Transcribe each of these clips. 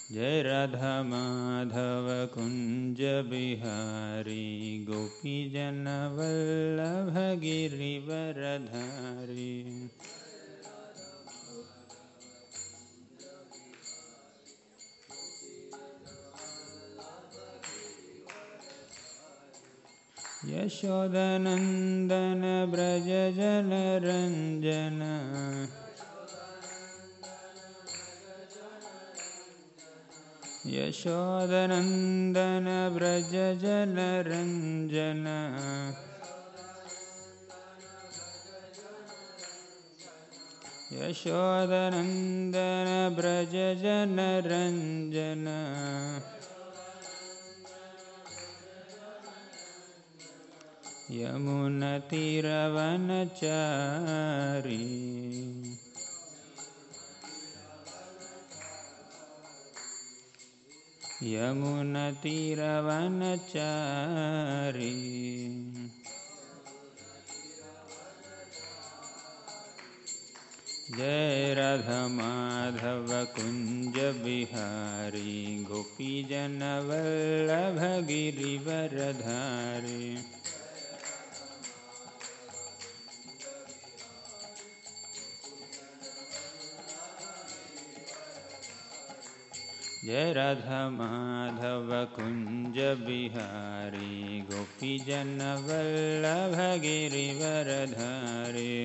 जय राधा माधव कुंज बिहारी गोपी जन वल्लभ गिरिवरधारी। यशोदनंदन ब्रज जन रंजन यशोदनंदन ब्रज जन रंजन यशोदनंदन ब्रज जन रंजन यमुनतीरवनचारी यमुनतीरवनचारी। जय राधा माधव कुंज बिहारी गोपी जन वल्लभ गिरिवरधारी। जय राधा माधव कुंज बिहारी गोपी जन वल्लभ गिरिवरधारी।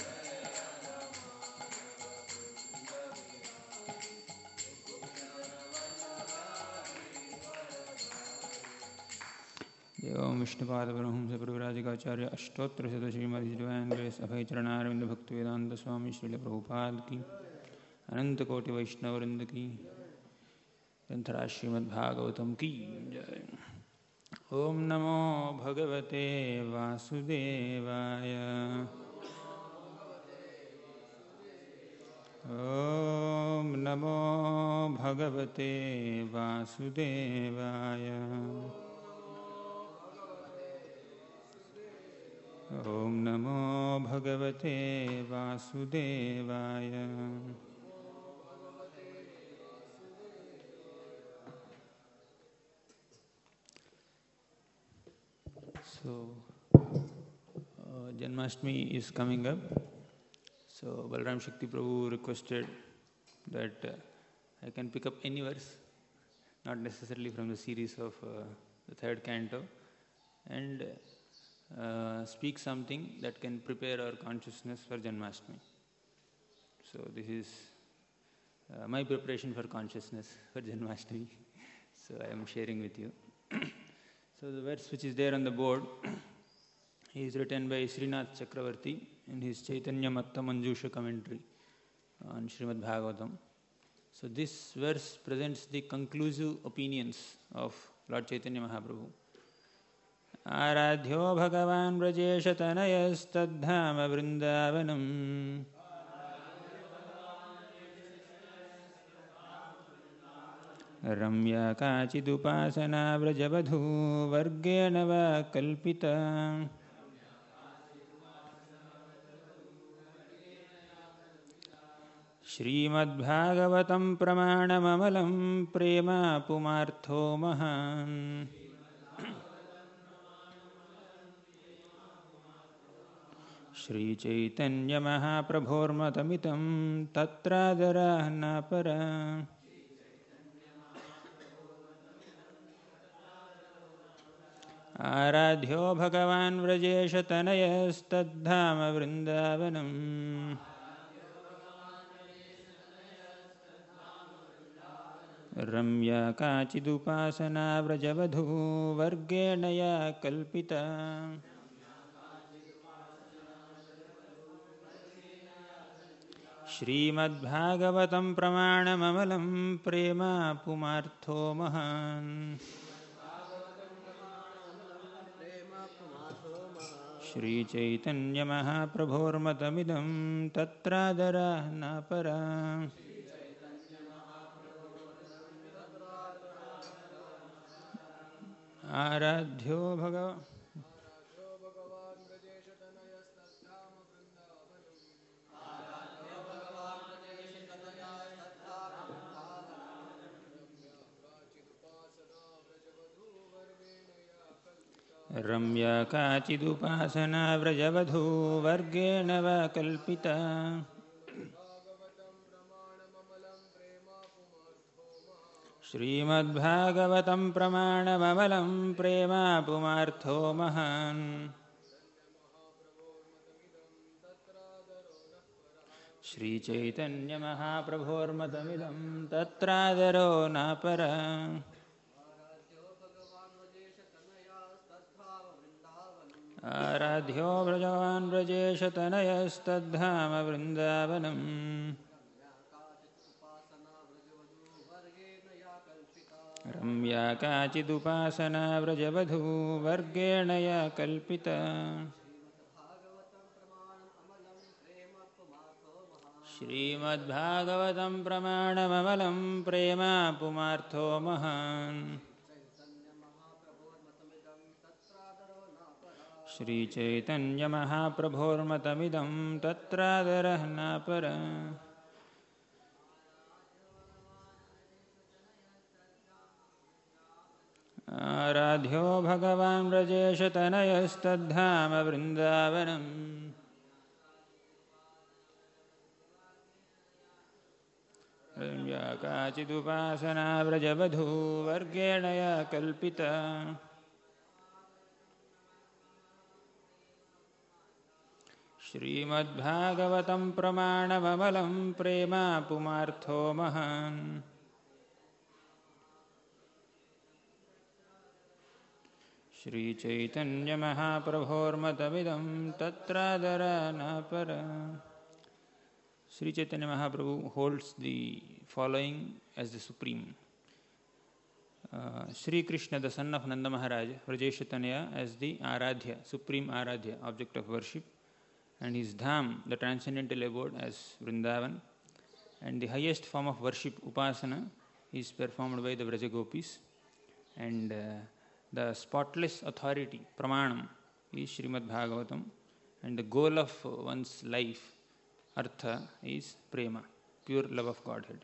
ओम विष्णुपाद परमहंस परिव्राजकाचार्य अष्टोत्तर शत श्रीमद् divine grace Abhay Charanaravinda Bhaktivedanta स्वामी श्रील प्रभुपाद की अनंत कोटि वैष्णववृंद की ग्रंथराज श्रीमद् भागवतम की जय। ओम नमो भगवते वासुदेवाय। ओम नमो भगवते वासुदेवाय। ओम नमो भगवते वासुदेवाय। So, Janmashtami is coming up. So, Balram Shakti Prabhu requested that I can pick up any verse, not necessarily from the series of the third canto, and speak something that can prepare our consciousness for Janmashtami. So, this is my preparation for consciousness for Janmashtami. So, I am sharing with you. So, the verse which is there on the board is written by Srinath Chakravarti in his Chaitanya Matta Manjusha commentary on Srimad Bhagavatam. So, this verse presents the conclusive opinions of Lord Chaitanya Mahaprabhu. Aradhyo Bhagavan Brajesha Tanayastadhama Vrindavanam Ramya Kachidupasana Vrajabadhu Vargena Va Kalpita. Srimad-Bhagavatam Pramanamamalam Prema Pumartho Mahan. Shri Chaitanya Mahaprabhormatamitam Tatradara Para. Aradhyo Bhagavan Vrajesha Tanayastadhama Vrindavanam Ramya Kachidupasana Vrajabadhu Vargena Ya Kalpita. Srimad-Bhagavatam Pramanamamalam Prema Pumartho Mahan. Shri Chaitanya Mahaprabhormatamidam Tatradara Napara. Aradhyo Bhagavan रम्या काचिदुपासना व्रजवधूवर्गेण वा कल्पिता श्रीमद्भागवतं प्रमाणममलं प्रेमा पुमार्थो महान् श्रीचैतन्यमहाप्रभोर्मतमिदं तत्रादरो नापरा आराध्यो व्रजवान् व्रजेशतनयस्तद्धाम वृन्दावनम् रम्या काचिदुपासना व्रजवधूवर्गेण या कल्पिता श्रीमद्भागवतं प्रमाणममलं प्रेमा पुमार्थो महान् श्रीचैतन्यमहाप्रभोर्मतमिदं तत्रादरः नापरा आराध्यो भगवान् व्रजेशतनयस्तद्धाम वृन्दावनम् रम्या काचिदुपासना व्रजवधूवर्गेण या कल्पिता श्रीमद्भागवतं प्रमाणममलं प्रेमा पुमार्थो महान् श्रीचैतन्यमहाप्रभोर्मतमिदं तत्रादरा नापरा Sri Chaitanya Mahaprabhu holds the following as the supreme. Sri Krishna, the son of Nanda Maharaj, Vrajeshatanya as the Aradhya, supreme Aradhya, object of worship, and his Dham, the transcendental abode, as Vrindavan, and the highest form of worship, Upasana, is performed by the Vrajagopis, and the spotless authority, Pramanam, is Srimad Bhagavatam, and the goal of one's life, Artha, is Prema, pure love of Godhead.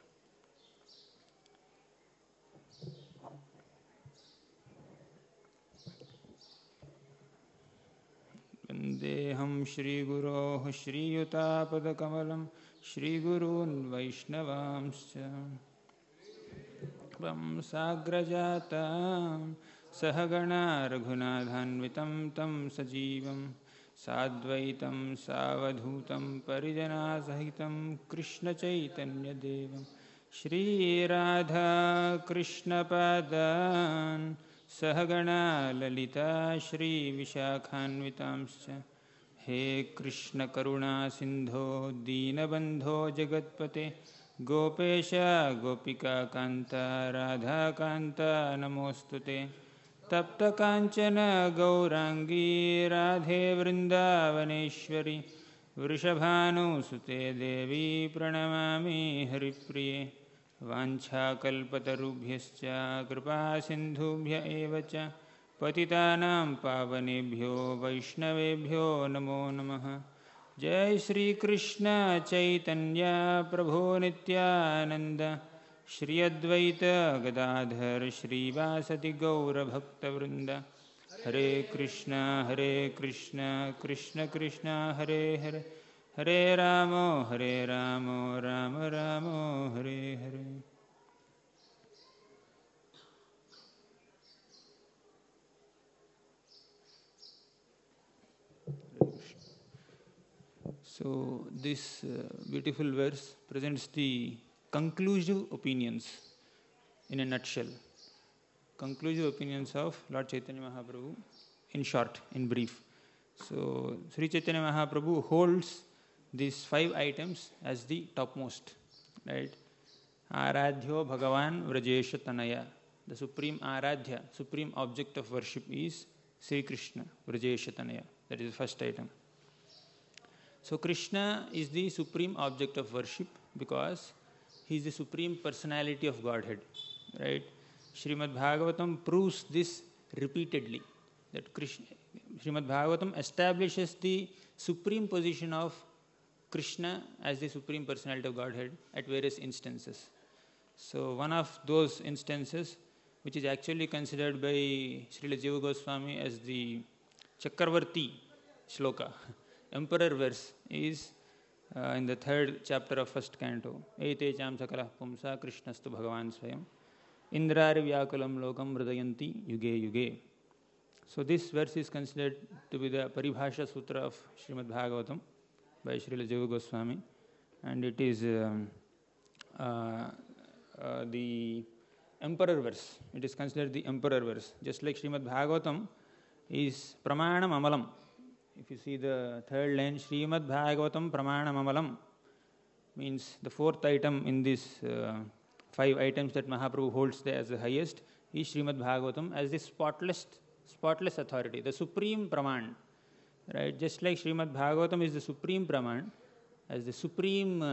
Vandeham Shri Guroh Shri Yutapadakamalam Shri Gurun Vaishnavamscha Vam Sagrajatam Sahagana Raghunadhanvitam Tam Sajivam Sadvaitam Savadhutam Parijana Sahitam Krishna Chaitanya Devam Shri Radha Krishna Padan Sahagana Lalita Shri Vishakhanvitamscha He Krishna Karuna Sindho Deenabandho Jagatpate Gopesha Gopika Kanta Radha Kanta Namostute Tapta Kanchana Gaurangi Radhe Vrindavaneshwari Vrishabhanu Sute Devi Pranamami Haripriye Vancha Kalpatarubhyascha Kripa Sindhubhya Evacha Patitanam Pavanebhyo Vaishnavebhyo Namo Namaha Jai Shri Krishna Chaitanya Prabhu Nityananda Shri Advaita Gadadhar Shri Vasati Gaura Bhakta Vrinda Hare Krishna Krishna Krishna Hare Hare Hare Ramo Rama Rama Hare Hare. So this beautiful verse presents the conclusive opinions in a nutshell. Conclusive opinions of Lord Chaitanya Mahaprabhu in short, in brief. So Sri Chaitanya Mahaprabhu holds these 5 items as the topmost, right? Aradhyo Bhagavan Vrajesha Tanaya. The supreme Aradhya, supreme object of worship is Sri Krishna, Vrajesha Tanaya. That is the first item. So Krishna is the supreme object of worship because he is the supreme personality of Godhead, right? Srimad Bhagavatam proves this repeatedly, that Srimad Bhagavatam establishes the supreme position of Krishna as the supreme personality of Godhead at various instances. So one of those instances which is actually considered by Srila Jiva Goswami as the Chakravarti shloka, emperor verse, is in the 3rd chapter of 1st canto. Ete cham sakalah pumsa krishnastu bhagavan swayam indrari vyakulam lokam hridayanti yuge yuge. So this verse is considered to be the Paribhasha Sutra of Srimad Bhagavatam by Srila Jiva Goswami, and it is the emperor verse. It is considered the emperor verse. Just like Srimad Bhagavatam is Pramanam Amalam. If you see the 3rd line, Srimad Bhagavatam Pramanam Amalam, means the 4th item in this 5 items that Mahaprabhu holds as the highest is Srimad Bhagavatam as the spotless authority, the supreme Praman. Right? Just like Srimad Bhagavatam is the supreme Praman, as the supreme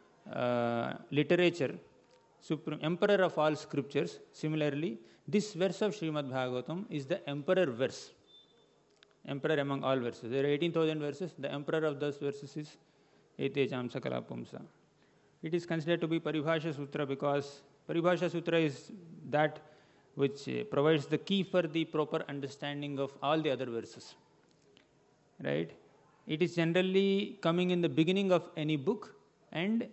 literature, supreme emperor of all scriptures, similarly, this verse of Srimad Bhagavatam is the emperor verse. Emperor among all verses. There are 18,000 verses. The emperor of those verses is Ete Cham Sakala Pumsa. It is considered to be Paribhasha Sutra because Paribhasha Sutra is that which provides the key for the proper understanding of all the other verses. Right? It is generally coming in the beginning of any book, and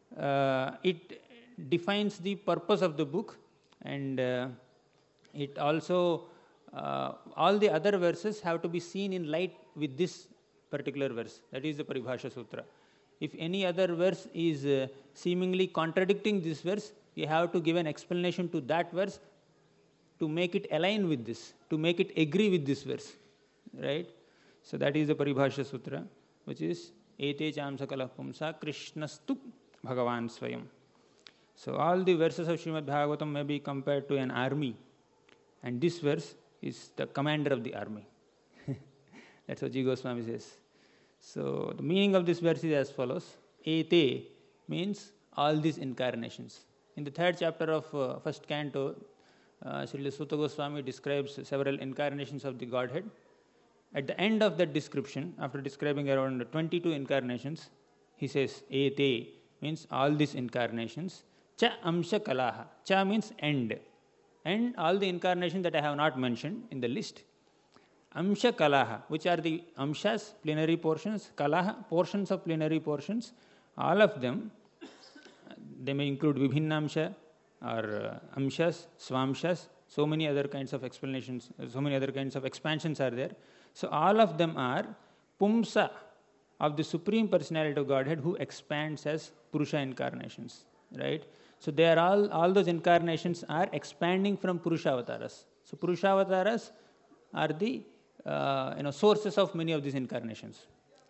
it defines the purpose of the book, and it also all the other verses have to be seen in light with this particular verse. That is the Paribhasha Sutra. If any other verse is seemingly contradicting this verse, you have to give an explanation to that verse to make it align with this, to make it agree with this verse. Right? So that is the Paribhasha Sutra, which is Ete Cham Sakala Pumsa Krishnastu Bhagavan Swayam. So all the verses of Srimad Bhagavatam may be compared to an army, and this verse is the commander of the army. That's what Jiva Goswami says. So the meaning of this verse is as follows. Ete means all these incarnations. In the 3rd chapter of 1st canto, Srila Sutta Goswami describes several incarnations of the Godhead. At the end of that description, after describing around 22 incarnations, he says, Ete means all these incarnations. Cha amsha kalaha. Cha means end. And all the incarnations that I have not mentioned in the list. Amsha kalaha, which are the amshas, plenary portions, kalaha, portions of plenary portions. All of them, they may include vibhinnamsha or amshas, swamshas, so many other kinds of explanations, so many other kinds of expansions are there. So all of them are pumsa of the Supreme Personality of Godhead who expands as Purusha incarnations. Right? So they are all those incarnations are expanding from Purusha avataras. So Purusha avataras are the sources of many of these incarnations.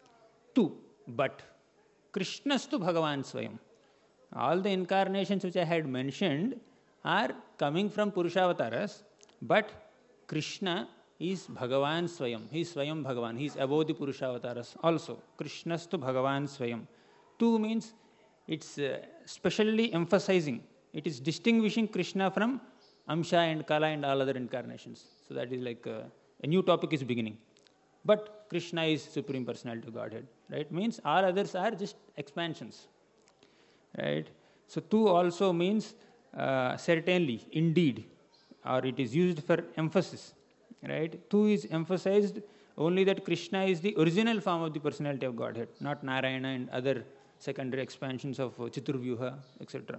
But Krishnastu Bhagavan Swayam. All the incarnations which I had mentioned are coming from Purusha avataras, but Krishna is Bhagavan Swayam. He is Swayam Bhagavan. He is above the Purusha avataras also. Krishnastu Bhagavan Swayam. Means it's specially emphasizing, it is distinguishing Krishna from Amsha and Kala and all other incarnations. So that is like a new topic is beginning. But Krishna is Supreme Personality of Godhead. Right? Means all others are just expansions. Right? So tu also means certainly, indeed, or it is used for emphasis. Right? Tu is emphasized only that Krishna is the original form of the Personality of Godhead, not Narayana and other secondary expansions of Chaturvyuha, etc.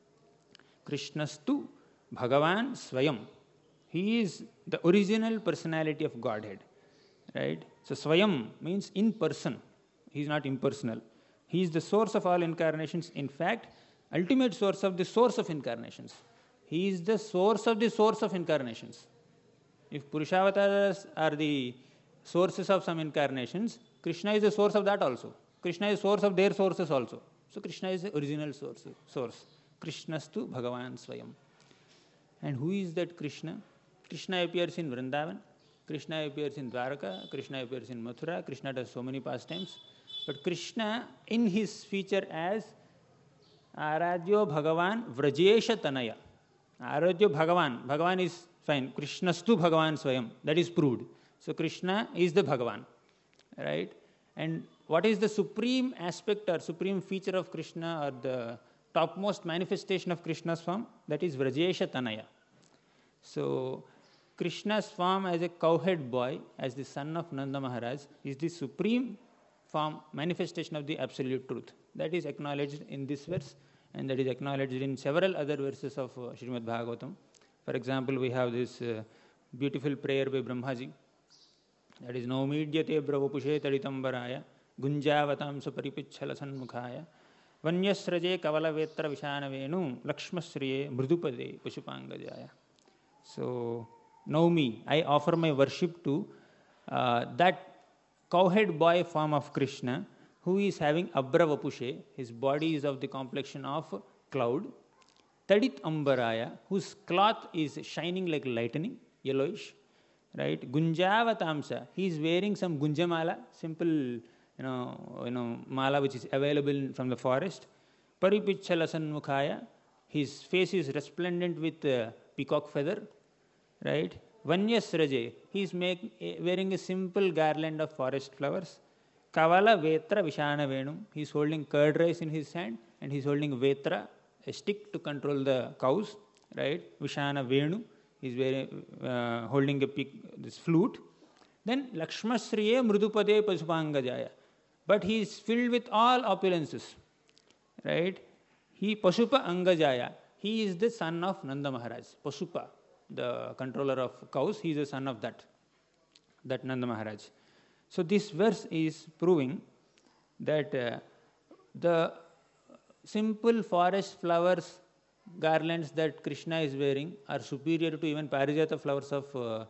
Krishnastu Bhagavan Swayam. He is the original personality of Godhead. Right? So Swayam means in person. He is not impersonal. He is the source of all incarnations. In fact, ultimate source of the source of incarnations. He is the source of the source of incarnations. If Purushavatas are the sources of some incarnations, Krishna is the source of that also. Krishna is source of their sources also. So Krishna is the original source. Krishnastu Bhagavan Swayam. And who is that Krishna? Krishna appears in Vrindavan. Krishna appears in Dwaraka. Krishna appears in Mathura. Krishna does so many pastimes. But Krishna, in his feature as Aradhyo Bhagavan Vrajesha Tanaya. Aradhyo Bhagavan. Bhagavan is fine. Krishnastu Bhagavan Swayam. That is proved. So Krishna is the Bhagavan. Right? And what is the supreme aspect or supreme feature of Krishna, or the topmost manifestation of Krishna's form? That is Vrajesha Tanaya. So Krishna's form as a cowhead boy, as the son of Nanda Maharaj, is the supreme form, manifestation of the absolute truth. That is acknowledged in this verse, and that is acknowledged in several other verses of Srimad Bhagavatam. For example, we have this beautiful prayer by Brahmaji. That is, Naumidyate bravapushe taditambaraya gunjavatamsa paripichhala sanmukhaya vanyasraje kavalavetra vishanavenu lakshmasriye mridupade pushupangajaya. So, Naumi, I offer my worship to that cowhead boy form of Krishna, who is having abravapushe, his body is of the complexion of cloud, Tadit Ambaraya, whose cloth is shining like lightning, yellowish, right? Gunjavatamsa, he is wearing some gunjamala, simple, mala which is available from the forest. Paripichalasan mukhaya, his face is resplendent with peacock feather, right? Vanyasraje, he is wearing a simple garland of forest flowers. Kavala Vetra Vishana Venum, he is holding curd rice in his hand, and he is holding Vetra, a stick to control the cows, right? Vishana Venu, he is holding this flute. Then Lakshmasriye Mridupade Pasupangajaya, but he is filled with all opulences, right? He Pasupa Angajaya, he is the son of Nanda Maharaj. Pasupa, the controller of cows, he is the son of that Nanda Maharaj. So this verse is proving that the simple forest flowers, garlands that Krishna is wearing are superior to even Parijata flowers of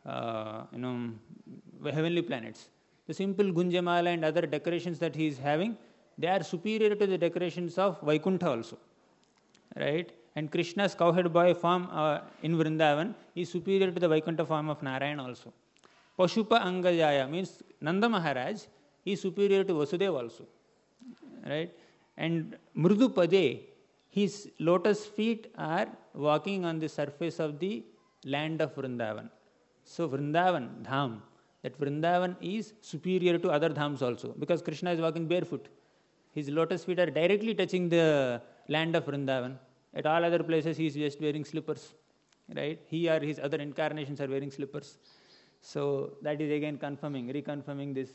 heavenly planets. The simple Gunjamala and other decorations that he is having, they are superior to the decorations of Vaikuntha also, right? And Krishna's cowhead boy form in Vrindavan is superior to the Vaikuntha form of Narayana also. Pashupa Angajaya means Nanda Maharaj is superior to Vasudeva also, right? And Mridupade, his lotus feet are walking on the surface of the land of Vrindavan. So Vrindavan, Dham, that Vrindavan is superior to other Dhams also, because Krishna is walking barefoot. His lotus feet are directly touching the land of Vrindavan. At all other places he is just wearing slippers, right? He or his other incarnations are wearing slippers. So that is again reconfirming this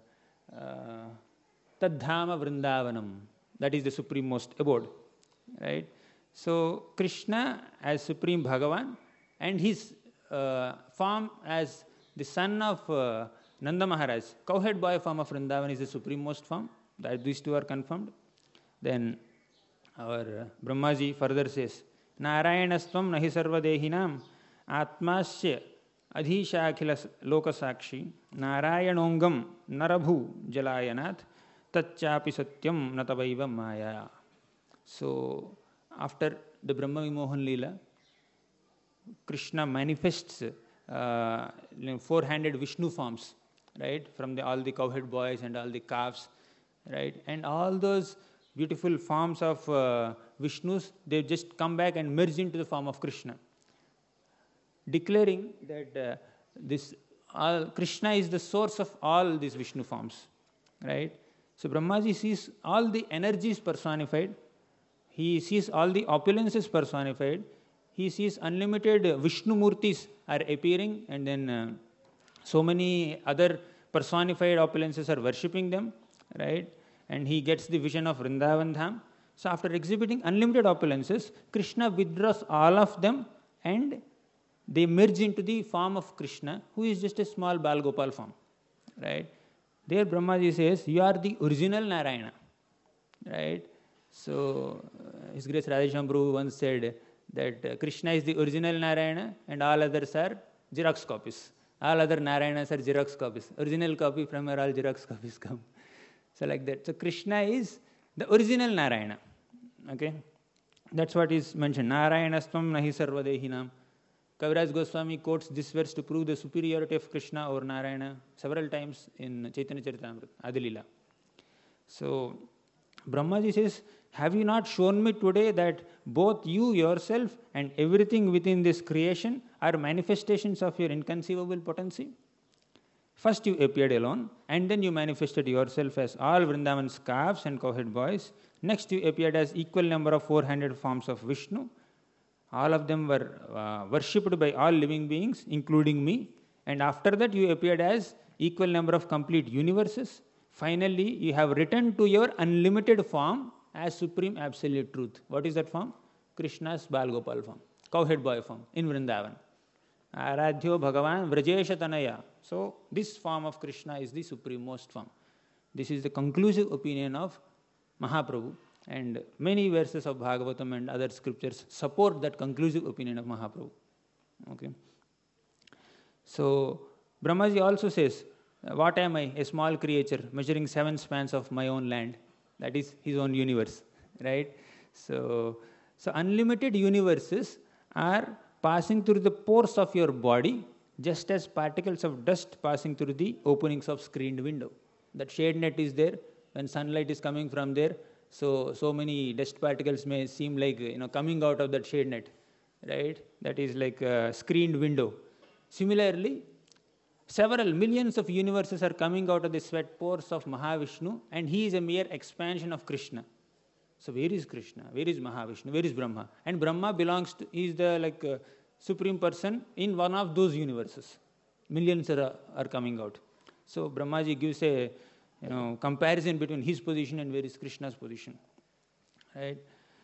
Tadhama Vrindavanam. That is the supreme most abode, right? So Krishna as Supreme Bhagavan and his form as the son of Nanda Maharaj, cowhead boy form of Vrindavan is the supreme most form. That these two are confirmed. Then our Brahmaji further says, Narayanastvam nahi sarvadehinam atmasya adhishakhila lokasakshi narayanongam narabhu jalayanat tacchapi satyam natavaiva maya. So after the Brahma Vimohan Leela, Krishna manifests 4-handed Vishnu forms, right? From all the cowhead boys and all the calves, right? And all those beautiful forms of Vishnus, they just come back and merge into the form of Krishna, declaring that Krishna is the source of all these Vishnu forms, right? So Brahmaji sees all the energies personified, he sees all the opulences personified, he sees unlimited Vishnu Murtis are appearing, and then so many other personified opulences are worshipping them, right? And he gets the vision of Vrindavan Dham. So after exhibiting unlimited opulences, Krishna withdraws all of them and they merge into the form of Krishna, who is just a small Bal Gopal form, right? There Brahmaji says, you are the original Narayana, right? So His Grace Radhesham Prabhu once said that Krishna is the original Narayana and all others are Xerox copies. All other Narayanas are Xerox copies. Original copy from where all Xerox copies come. So like that. So Krishna is the original Narayana. Okay? That's what is mentioned. Narayanastvam nahi sarvadehinam. Kaviraj Goswami quotes this verse to prove the superiority of Krishna over Narayana several times in Chaitanya Charitamrita, Adilila. So Brahmaji says, have you not shown me today that both you yourself and everything within this creation are manifestations of your inconceivable potency? First you appeared alone, and then you manifested yourself as all Vrindavan's calves and cowhead boys. Next you appeared as equal number of 400 forms of Vishnu. All of them were worshipped by all living beings, including me. And after that, you appeared as equal number of complete universes. Finally, you have returned to your unlimited form as Supreme Absolute Truth. What is that form? Krishna's Bal Gopal form, cowhead boy form in Vrindavan. Aradhyo Bhagavan Vrajesha Tanaya. So, this form of Krishna is the supremost form. This is the conclusive opinion of Mahaprabhu. And many verses of Bhagavatam and other scriptures support that conclusive opinion of Mahaprabhu. Okay. So, Brahmaji also says, what am I? A small creature measuring 7 spans of my own land. That is his own universe. Right? So unlimited universes are passing through the pores of your body just as particles of dust passing through the openings of screened window. That shade net is there. When sunlight is coming from there, so many dust particles may seem like coming out of that shade net, right? That is like a screened window. Similarly, several millions of universes are coming out of the sweat pores of Mahavishnu, and he is a mere expansion of Krishna. So where is Krishna? Where is Mahavishnu? Where is Brahma? And Brahma belongs to, he is the supreme person in one of those universes. Millions are coming out. So Brahmaji gives a comparison between his position and where is Krishna's position. Right?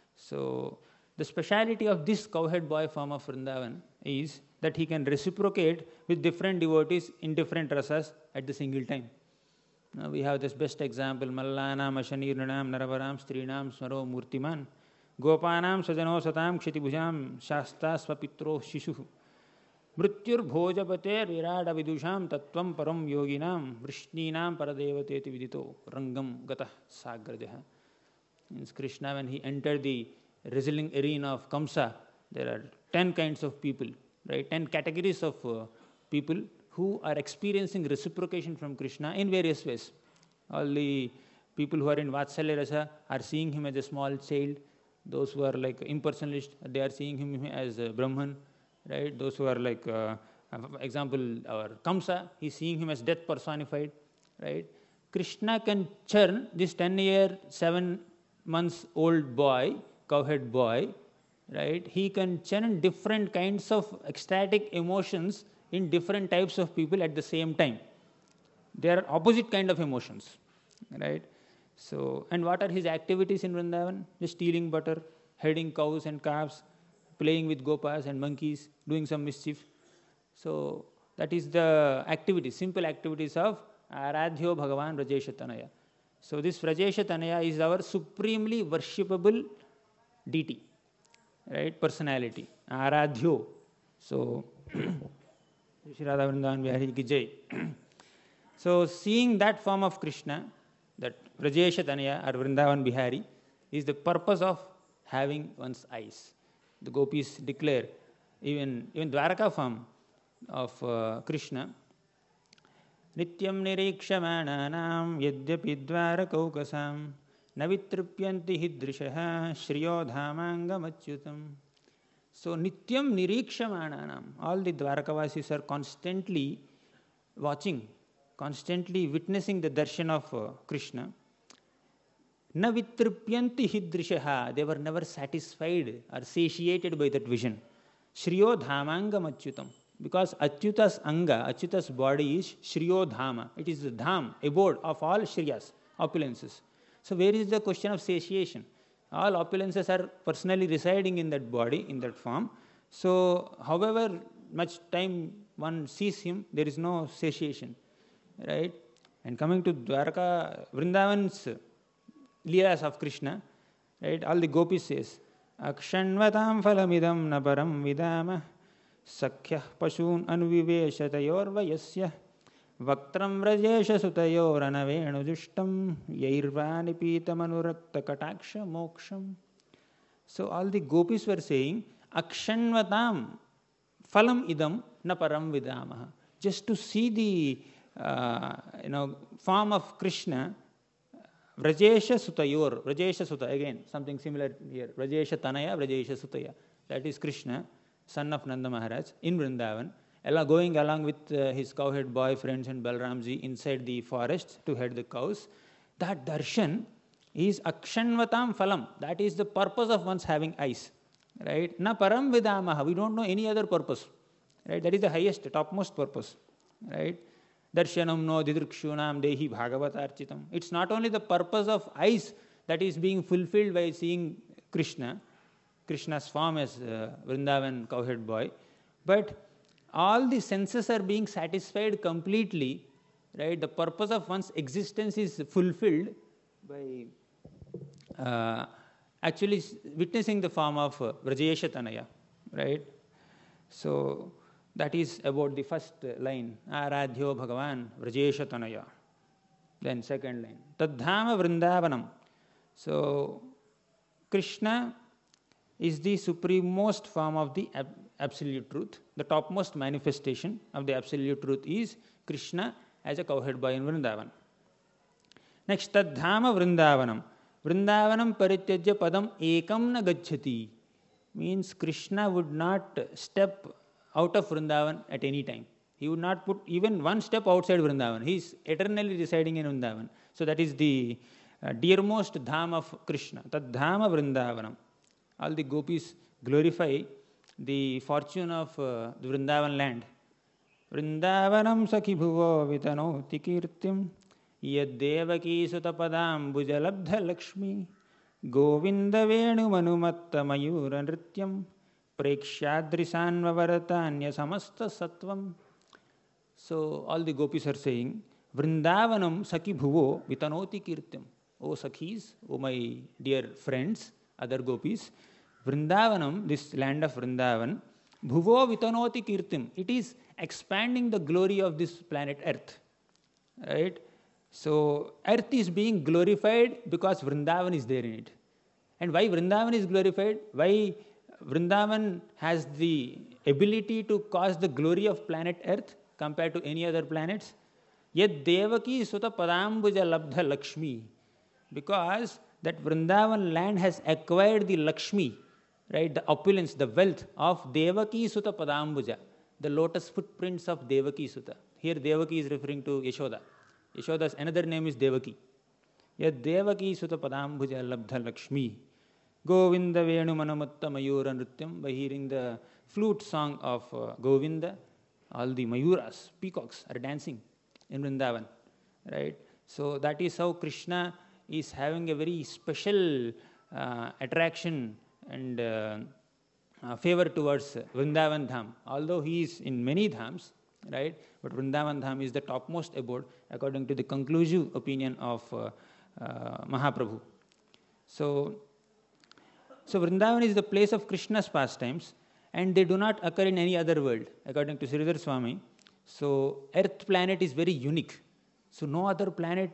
So the speciality of this cowhead boy form of Vrindavan is that he can reciprocate with different devotees in different rasas at the single time. Now we have this best example, Mallanam, Ashanirnam, Naravaram, Strinam, Smaro, Murtiman, Gopanam, Sajano, Satam, Kshetibhujam, Shasta, Swapitro, Shishu, Mrityur, Bhojapate, Virada Vidusham, Tattvam, Param, Yoginam, Vrishninam, Paradevate, Vidito, Rangam, Gata, Sagradeha. Means Krishna, when he entered the wrestling arena of Kamsa, there are 10 kinds of people, right? 10 categories of people who are experiencing reciprocation from Krishna in various ways. All the people who are in Vatsalya Rasa are seeing him as a small child. Those who are like impersonalist, they are seeing him as Brahman, right? Those who are like, example, our Kamsa, he's seeing him as death personified, right? Krishna can churn this 10-year, 7 months old boy, cowhead boy, right? He can churn different kinds of ecstatic emotions in different types of people at the same time. They are opposite kind of emotions, right? So, and what are his activities in Vrindavan? Just stealing butter, herding cows and calves, playing with gopas and monkeys, doing some mischief. So, that is the activities, simple activities of Aradhyo Bhagavan Vrajesha Tanaya. So, this Vrajesha Tanaya is our supremely worshipable deity, right? Personality, Aradhyo. So, Shri Radha Vrindavan Bihari ki Jai. So, seeing that form of Krishna, that Vrajesha Tanaya or Vrindavan Bihari, is the purpose of having one's eyes. The gopis declare, even Dwaraka form of Krishna, Nityam nirikshamananam yadyapi dvarakaukasam navitripyanti hidrishaha shriyo dhamangam achyutam. So, Nityam nirikshamananam, all the Dwarakavasis are constantly watching, constantly witnessing the darshan of Krishna. Na vitripyanti hidrishaha, they were never satisfied or satiated by that vision. Shriyo dhamangam achyutam, because Achyuta's anga, Achyuta's body is Shriyo dhama. It is the dham, abode of all Shriyas, opulences. So where is the question of satiation? All opulences are personally residing in that body, in that form. So however much time one sees him, there is no satiation, right? And coming to Dwaraka, Vrindavan's Leelas of Krishna, right? All the gopis says, Akshanvatam phalamidam naparam vidama sakhyah pashun anuviveshatayor vayasya Vaktram Vrajesha Sutayor Anavenu Jushtam Yairvani Pitamanurata Kataksha Moksham. So all the gopis were saying, Akshanvatam Phalam Idam Naparam Vidamaha. Just to see the form of Krishna, Vrajesha Sutayor, Vrajesha Suta, again something similar here, Vrajesha Tanaya, Vrajesha Sutaya. That is Krishna, son of Nanda Maharaj, in Vrindavan, going along with his cowhead boy friends and Balramji inside the forest to herd the cows. That darshan is Akshanvatam Phalam. That is the purpose of one's having eyes. right? Na param vidamaha, we don't know any other purpose, right? That is the highest, topmost purpose, right? Darshanam no didrikshunam dehi bhagavatarchitam. It's not only the purpose of eyes that is being fulfilled by seeing Krishna's form as Vrindavan cowhead boy, but all the senses are being satisfied completely, right? The purpose of one's existence is fulfilled by actually witnessing the form of Vrajayesha Tanaya, right? So that is about the first line, Aradhyo Bhagavan Vrajayesha Tanaya. Then second line, Tadhama Vrindavanam. So Krishna is the supremost form of the absolute truth. The topmost manifestation of the absolute truth is Krishna as a cowhead boy in Vrindavan. Next, Tadhama Vrindavanam. Vrindavanam parityajya padam ekam na gacchati. Means Krishna would not step out of Vrindavan at any time. He would not put even one step outside Vrindavan. He is eternally residing in Vrindavan. So that is the dearmost dham of Krishna. Tadhama Vrindavanam. All the gopis glorify the fortune of the Vrindavan land. Vrindavanam sakhi bhuvo vitanoti kirtim yaddevaki sutapadam bujalabdha lakshmi govinda venu manumatta mayura nrityam prekshadrisanvaratanya samasta sattvam. So all the gopis are saying, Vrindavanam sakhi bhuvo vitanoti kirtim. O sakhis, O my dear friends, other gopis, Vrindavanam, this land of Vrindavan, bhuvo vitanoti kirtim. It is expanding the glory of this planet Earth. Right? So Earth is being glorified because Vrindavan is there in it. And why Vrindavan is glorified? Why Vrindavan has the ability to cause the glory of planet Earth compared to any other planets? Yet Devaki Sutta Padambuja Labdha Lakshmi. Because that Vrindavan land has acquired the Lakshmi, right, the opulence, the wealth of Devaki Sutta Padambuja, the lotus footprints of Devaki Sutta. Here Devaki is referring to Yashoda. Yashoda's another name is Devaki. Yet Devaki Sutta Padambuja Labdha Lakshmi. Govinda Venu Manamatta Mayura Nrityam. By hearing the flute song of Govinda, all the Mayuras, peacocks are dancing in Vrindavan, right? So that is how Krishna is having a very special attraction and favor towards Vrindavan Dham. Although he is in many dhams, right? But Vrindavan Dham is the topmost abode according to the conclusive opinion of Mahaprabhu. So Vrindavan is the place of Krishna's pastimes, and they do not occur in any other world, according to Sridhar Swami. So Earth planet is very unique. So no other planet,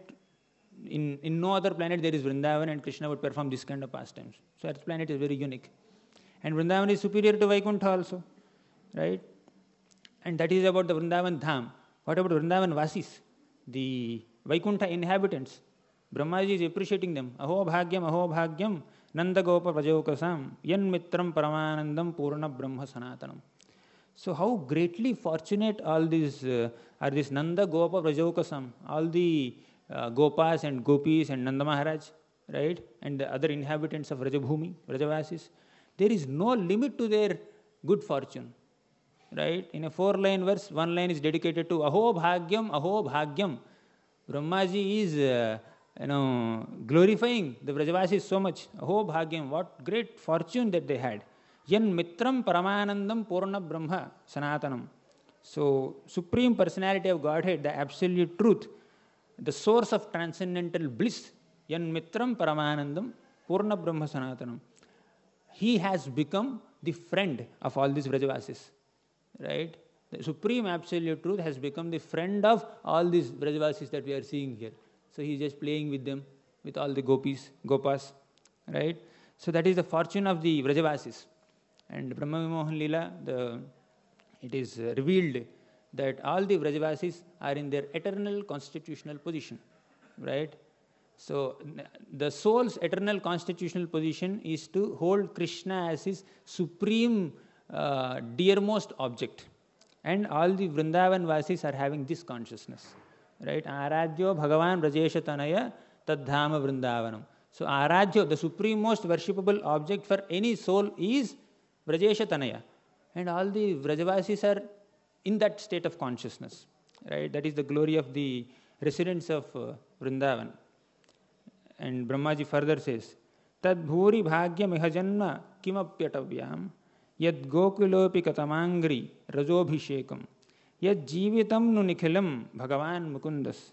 in no other planet there is Vrindavan and Krishna would perform this kind of pastimes. So Earth planet is very unique. And Vrindavan is superior to Vaikuntha also, right? And that is about the Vrindavan Dham. What about Vrindavan Vasis, the Vaikuntha inhabitants? Brahmaji is appreciating them. Aho bhagyam, Nanda Gopa Vrajokasam, Yan Mitram Paramanandam Purna Brahma Sanatanam. So how greatly fortunate all these are this Nanda Gopa Vrajokasam, all the Gopas and Gopis and Nanda Maharaj, right? And the other inhabitants of Vrajabhumi, Vrajavasis. There is no limit to their good fortune, right? In a 4-line verse, 1 line is dedicated to Aho Bhagyam, Aho Bhagyam. Brahmaji is glorifying the Vrajavasis so much. Aho Bhagyam, what great fortune that they had. Yan Mitram Paramanandam Purna Brahma Sanatanam. So, Supreme Personality of Godhead, the Absolute Truth, the source of transcendental bliss, Yan Mitram Paramanandam Purna Brahma Sanatanam. He has become the friend of all these Vrajavasis, right? The Supreme Absolute Truth has become the friend of all these Vrajavasis that we are seeing here. So he is just playing with them, with all the gopis, gopas, right? So that is the fortune of the Vrajavasis. And Brahma Vimohan Leela, it is revealed that all the Vrajavasis are in their eternal constitutional position, right? So the soul's eternal constitutional position is to hold Krishna as his supreme, dearmost object. And all the Vrindavan Vasis are having this consciousness, right? Aradhyo Bhagavan Vrajayesha Tanaya Tadhama Vrindavanam. So Aradhyo, the supreme most worshipable object for any soul is Vrajesha Tanaya. And all the Vrajavasis are in that state of consciousness. Right? That is the glory of the residents of Vrindavan. And Brahmaji further says, Tad bhuri bhagya mihajanma kimapyatavyam yad gokulopi katamangri rajobhishekam yad jivitam nu nikhilam bhagavan mukundas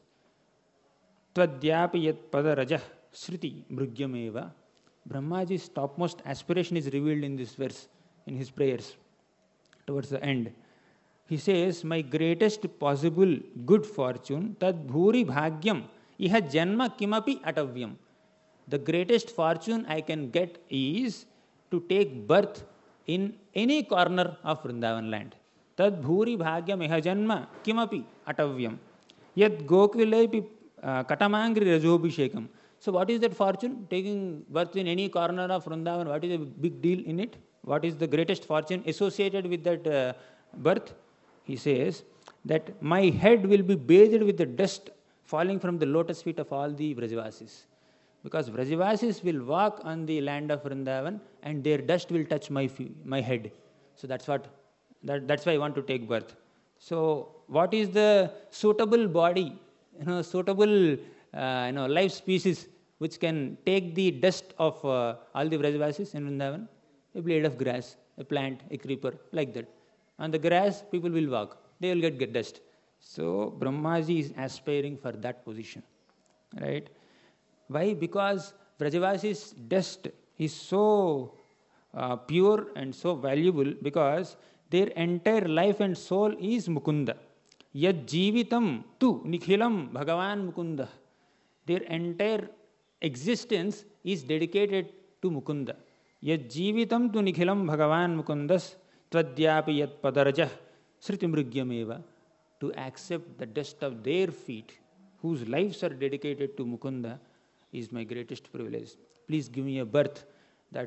tvadyapi yat padarajah sriti mrugyameva. Brahmaji's topmost aspiration is revealed in this verse, in his prayers, towards the end. He says, my greatest possible good fortune, tad bhuri bhagyam iha janma kimapi atavyam. The greatest fortune I can get is to take birth in any corner of Vrindavan land. Tad bhuri bhagyam iha janma kimapi atavyam. Yad gokulepi katamangri rajobhishekam. So what is that fortune? Taking birth in any corner of Vrindavan, what is the big deal in it? What is the greatest fortune associated with that birth? He says that my head will be bathed with the dust falling from the lotus feet of all the Vrajavasis. Because Vrajavasis will walk on the land of Vrindavan and their dust will touch my head. So that's why I want to take birth. So what is the suitable body, suitable life species which can take the dust of all the Vrajavasis in Vrindavan? A blade of grass, a plant, a creeper, like that. On the grass, people will walk. They will get dust. So Brahmaji is aspiring for that position. Right? Why? Because Vrajavasi's dust is so pure and so valuable because their entire life and soul is Mukunda. Yad jivitam tu nikhilam bhagavan Mukunda. Their entire existence is dedicated to Mukunda. Yad jivitam tu nikhilam bhagavan Mukundas tvadyapi yat padarajah sritimrugyameva. To accept the dust of their feet, whose lives are dedicated to Mukunda, is my greatest privilege. Please give me a birth that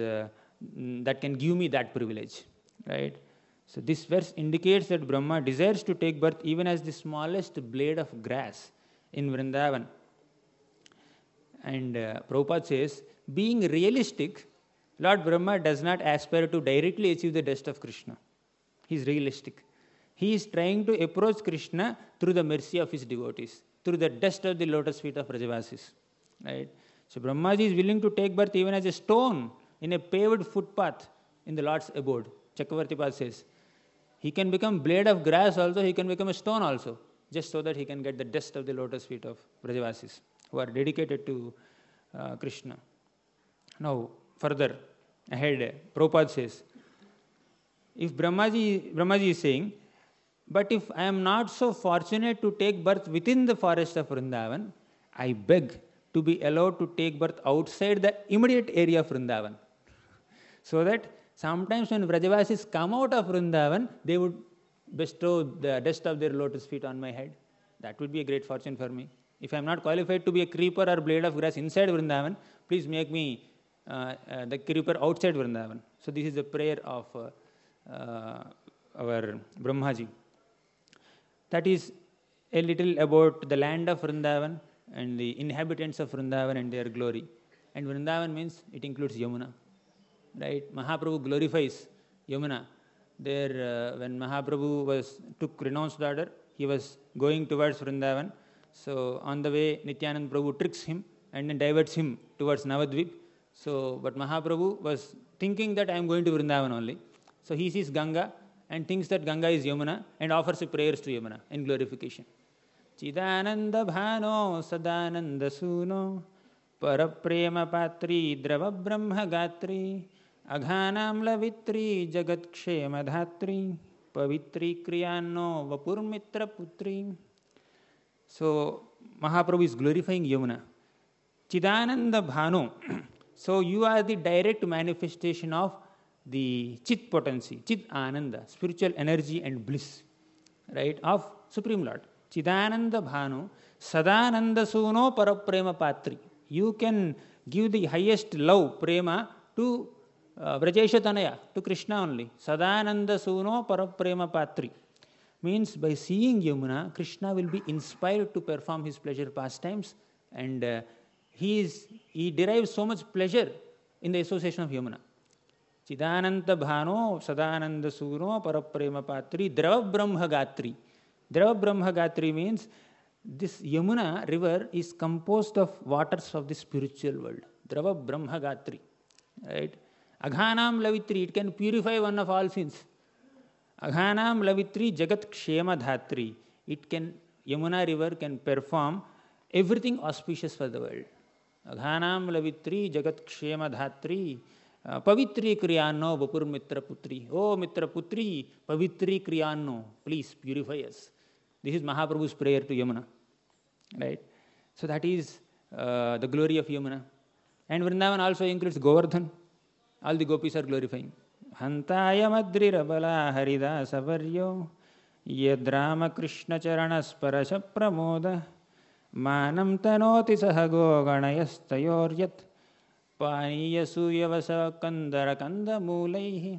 can give me that privilege. Right? So this verse indicates that Brahma desires to take birth even as the smallest blade of grass in Vrindavan. And Prabhupada says, being realistic, Lord Brahma does not aspire to directly achieve the dust of Krishna. He is realistic. He is trying to approach Krishna through the mercy of his devotees, through the dust of the lotus feet of Vrajavasis. Right? So Brahmaji is willing to take birth even as a stone in a paved footpath in the Lord's abode. Chakravartipad says, he can become blade of grass also, he can become a stone also, just so that he can get the dust of the lotus feet of Vrajavasis, who are dedicated to Krishna. Now, further ahead, Prabhupada says, if Brahmaji is saying, but if I am not so fortunate to take birth within the forest of Vrindavan, I beg to be allowed to take birth outside the immediate area of Vrindavan. So that sometimes when Vrajavasis come out of Vrindavan, they would bestow the dust of their lotus feet on my head. That would be a great fortune for me. If I am not qualified to be a creeper or blade of grass inside Vrindavan, please make me the creeper outside Vrindavan. So this is the prayer of our Brahmaji. That is a little about the land of Vrindavan and the inhabitants of Vrindavan and their glory. And Vrindavan means it includes Yamuna. Right? Mahaprabhu glorifies Yamuna. There, when Mahaprabhu took renounced order, he was going towards Vrindavan. So on the way, Nityanand Prabhu tricks him and then diverts him towards Navadvip. So, but Mahaprabhu was thinking that I am going to Vrindavan only. So he sees Ganga and thinks that Ganga is Yamuna and offers prayers to Yamuna in glorification. Chidananda bhano sadananda suno paraprema patri drava brahma gatri aghanam lavitri jagat kshema dhatri pavitri kriyanno vapurmitra putri. So Mahaprabhu is glorifying Yamuna. Chidananda bhano. So you are the direct manifestation of the Chit potency, Chit Ananda, spiritual energy and bliss, right, of Supreme Lord. Chidananda Bhanu, Sadananda Suno Paraprema Patri. You can give the highest love, prema, to Vrajesha Tanaya, to Krishna only. Sadananda Suno Paraprema Patri. Means by seeing Yamuna, Krishna will be inspired to perform his pleasure pastimes, and he derives so much pleasure in the association of Yamuna. Chidananta Bhano, Sadananda Suno, Paraprema Patri, Drava Brahma Gatri. Drava Brahma Gatri means this Yamuna river is composed of waters of the spiritual world. Drava Brahma Gatri. Right? Aghanam Lavitri, it can purify one of all sins. Aghanam Lavitri Jagat Kshema Dhatri. It can, Yamuna river can perform everything auspicious for the world. Aghanam Lavitri Jagat Kshema Dhatri. Pavitri Kriyanno Vapur Mitra Putri. Oh Mitra Putri, Pavitri Kriyanno, please purify us. This is Mahaprabhu's prayer to Yamuna. Right? So that is the glory of Yamuna. And Vrindavan also includes Govardhan. All the gopis are glorifying. Hantaya Madri Rabala Harida Savaryo Yadrama Krishna Charanas Parasha Pramoda Manam Tanoti Sahago Ganayastayoryat Paniya Suyavasa Kandara Kanda Mulaihi.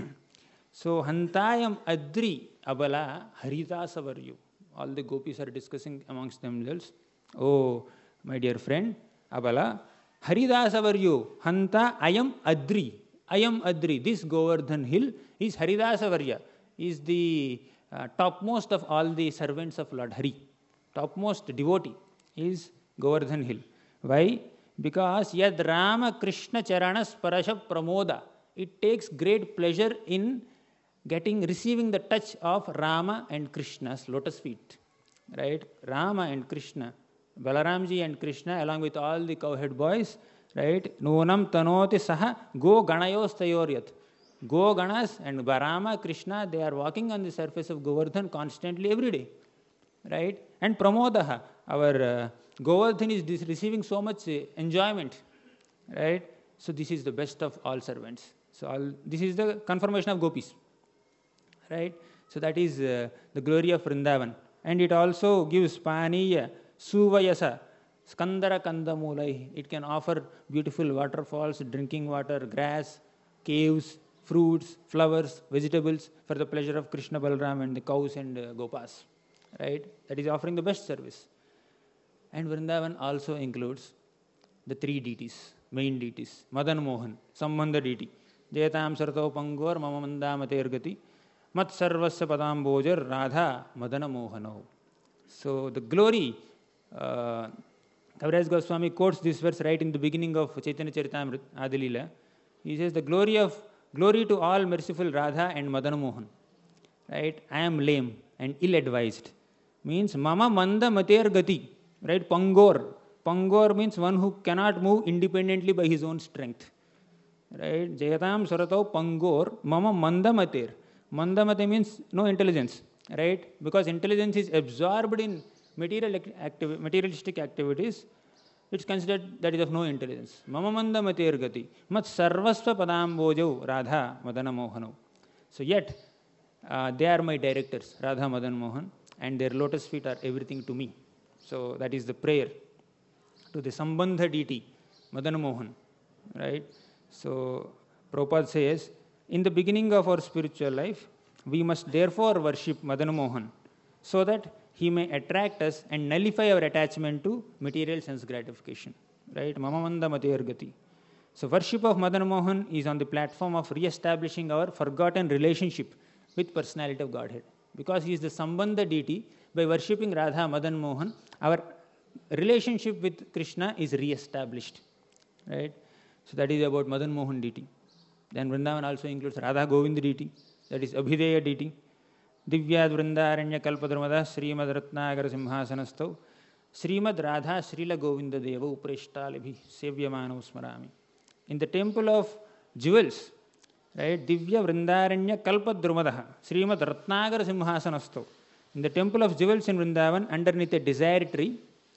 So Hantayam Adri Abala Harida Savaryo. All the gopis are discussing amongst themselves. Oh, my dear friend, Abala, Haridasavaryo, Hanta Ayam Adri. Ayam Adri, this Govardhan hill is Haridasavarya, is the topmost of all the servants of Lord Hari. Topmost devotee is Govardhan hill. Why? Because Yad Rama Krishna Charanas Parasha Pramoda. It takes great pleasure in receiving the touch of Rama and Krishna's lotus feet. Right? Rama and Krishna, Balaramji and Krishna, along with all the cowhead boys, right? Nonam tanoti saha go ganayos tayoryat. Go ganas and Rama, Krishna, they are walking on the surface of Govardhan constantly every day. Right? And pramodaha, our Govardhan is receiving so much enjoyment. Right? So this is the best of all servants. So this is the confirmation of gopis. Right? So that is the glory of Vrindavan. And it also gives Paniya, Suvayasa, Skandara Kandamulai. It can offer beautiful waterfalls, drinking water, grass, caves, fruits, flowers, vegetables for the pleasure of Krishna Balram and the cows and Gopas. Right? That is offering the best service. And Vrindavan also includes the three deities, main deities. Madan Mohan, Sambandha deity. Jayatam Sarto Pangor Mama Mandamater Gati. Mat Sarvasya Padambojar Radha Madana Mohano. So the glory, Kaviraj Goswami quotes this verse right in the beginning of Chaitanya Charitamrita, Adilila. He says, the glory to all merciful Radha and Madana Mohan. Right? I am lame and ill-advised. Means Mama Manda Mater Gati. Right? Pangor. Pangor means one who cannot move independently by his own strength. Right? Jayatam Sarato Pangor Mama Manda Mater. Mandamate means no intelligence, right? Because intelligence is absorbed in materialistic activities, it's considered that is of no intelligence. Mama mandamate ergati, mat sarvasva padambojau Radha Madana Mohano. So yet, they are my directors, Radha Madan Mohan, and their lotus feet are everything to me. So that is the prayer to the Sambandha deity, Madan Mohan, right? So Prabhupada says, in the beginning of our spiritual life, we must therefore worship Madan Mohan so that he may attract us and nullify our attachment to material sense gratification. Right? Mamamanda Matayargati. So worship of Madan Mohan is on the platform of re-establishing our forgotten relationship with personality of Godhead. Because he is the Sambandha deity, by worshipping Radha Madan Mohan, our relationship with Krishna is re-established. Right? So that is about Madan Mohan deity. Then Vrindavan also includes Radha Govinda deity, that is Abhideya deity. Divyad Vrindaranya Kalpadramada Srimad Ratnagara Simhasanastav Srimad Radha Srila Govinda Deva Upreshtalibi Sevyamano Smarami. In the temple of jewels, right, Divya Vrindaranya Kalpadramada Srimad Ratnagara Simhasanastav. In the temple of jewels in Vrindavan, underneath a desire tree,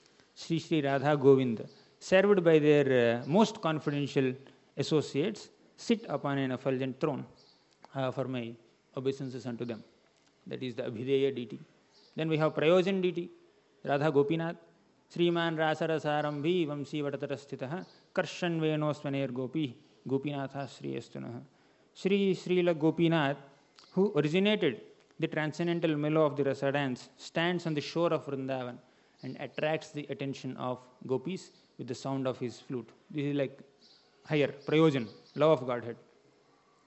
Sri Radha Govinda, served by their most confidential associates, sit upon an effulgent throne for my obeisances unto them. That is the Abhideya deity. Then we have Prayojan deity, Radha Gopinath, Sriman Rasarasarambi Vamsi Vatatarasthitaha Karshan Venosvaner Gopi Gopinatha Sri Astunaha. Sri Srila Gopinath, who originated the transcendental mellow of the Rasa dance, stands on the shore of Vrindavan and attracts the attention of gopis with the sound of his flute. This is like higher, Prayojan, love of Godhead.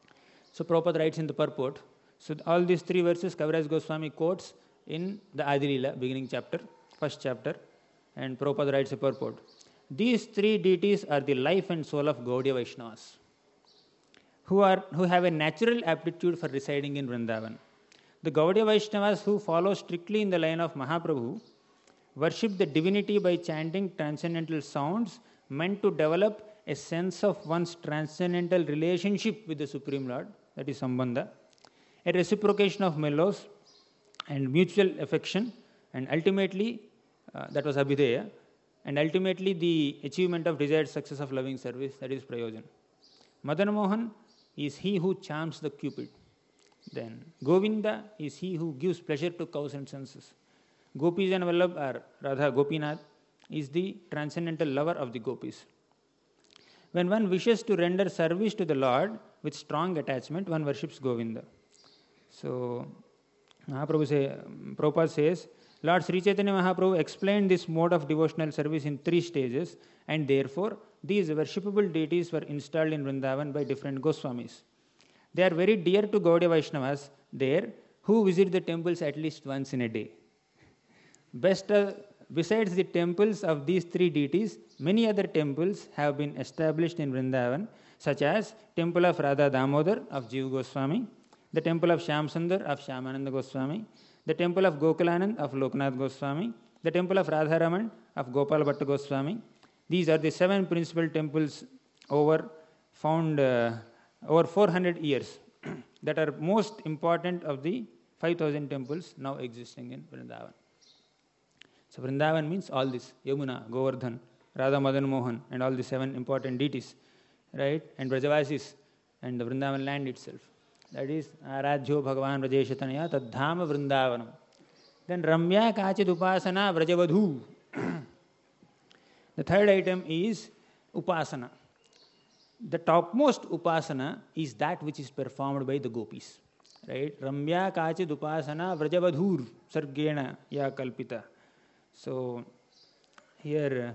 So Prabhupada writes in the purport, so all these 3 verses Kaviraj Goswami quotes in the Adi Leela, beginning chapter, first chapter, and Prabhupada writes a purport. These 3 deities are the life and soul of Gaudiya Vaishnavas, who have a natural aptitude for residing in Vrindavan. The Gaudiya Vaishnavas who follow strictly in the line of Mahaprabhu worship the divinity by chanting transcendental sounds meant to develop a sense of one's transcendental relationship with the Supreme Lord, that is Sambandha, a reciprocation of mellows and mutual affection, and ultimately, that was Abhideya, and ultimately the achievement of desired success of loving service, that is Prayojan. Madan Mohan is he who charms the Cupid. Then Govinda is he who gives pleasure to cows and senses. Gopis and Vallabh are Radha Gopinath is the transcendental lover of the gopis. When one wishes to render service to the Lord with strong attachment, one worships Govinda. So Prabhupada says, Lord Sri Chaitanya Mahaprabhu explained this mode of devotional service in 3 stages, and therefore these worshipable deities were installed in Vrindavan by different Goswamis. They are very dear to Gaudiya Vaishnavas there, who visit the temples at least once in a day. Besides the temples of these 3 deities, many other temples have been established in Vrindavan, such as Temple of Radha Damodar of Jiva Goswami, the Temple of Shyam Sundar of Shyamananda Goswami, the Temple of Gokulanand of Lokanath Goswami, the Temple of Radharaman of Gopal Bhatta Goswami. These are the 7 principal temples found over 400 years that are most important of the 5,000 temples now existing in Vrindavan. So Vrindavan means all this, Yamuna, Govardhan, Radha Madan Mohan, and all the 7 important deities, right? And Brajavasis, and the Vrindavan land itself. That is Aradhyo Bhagavan Vrajeshatanaya Tadhama Vrindavanam. Then Ramya Kachid Upasana Vrajavadhu. The third item is Upasana. The topmost Upasana is that which is performed by the gopis. Right? Ramya Kachid Upasana Vrajavadhur Sargena Ya Kalpita. So here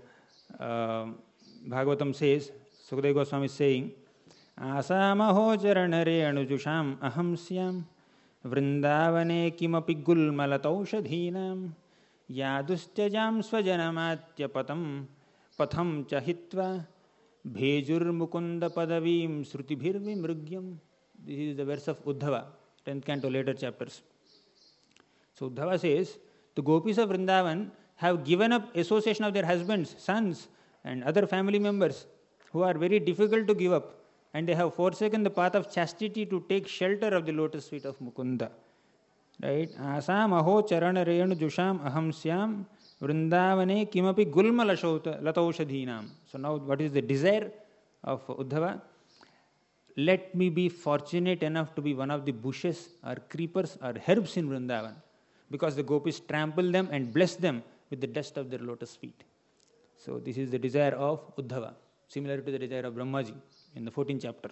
Bhagavatam says, Sukadeva Goswami is saying, Asamaho charanare anujusham aham syam vrindavane kimapi gulmalataushadhinam yadustyajam swajanamatya patham chahitva bhejur mukunda padavim srutibhir vimrugyam. This is the verse of Uddhava, 10th canto, later chapters. So Uddhava says, the gopis of Vrindavan have given up association of their husbands, sons, and other family members who are very difficult to give up, and they have forsaken the path of chastity to take shelter of the lotus feet of Mukunda. Right? Asam aho charana renu jusham aham syam vrindavane kimapi gulma lataushadhinam. So now what is the desire of Uddhava? Let me be fortunate enough to be one of the bushes or creepers or herbs in Vrindavan, because the gopis trample them and bless them with the dust of their lotus feet. So this is the desire of Uddhava, similar to the desire of Brahmaji in the 14th chapter.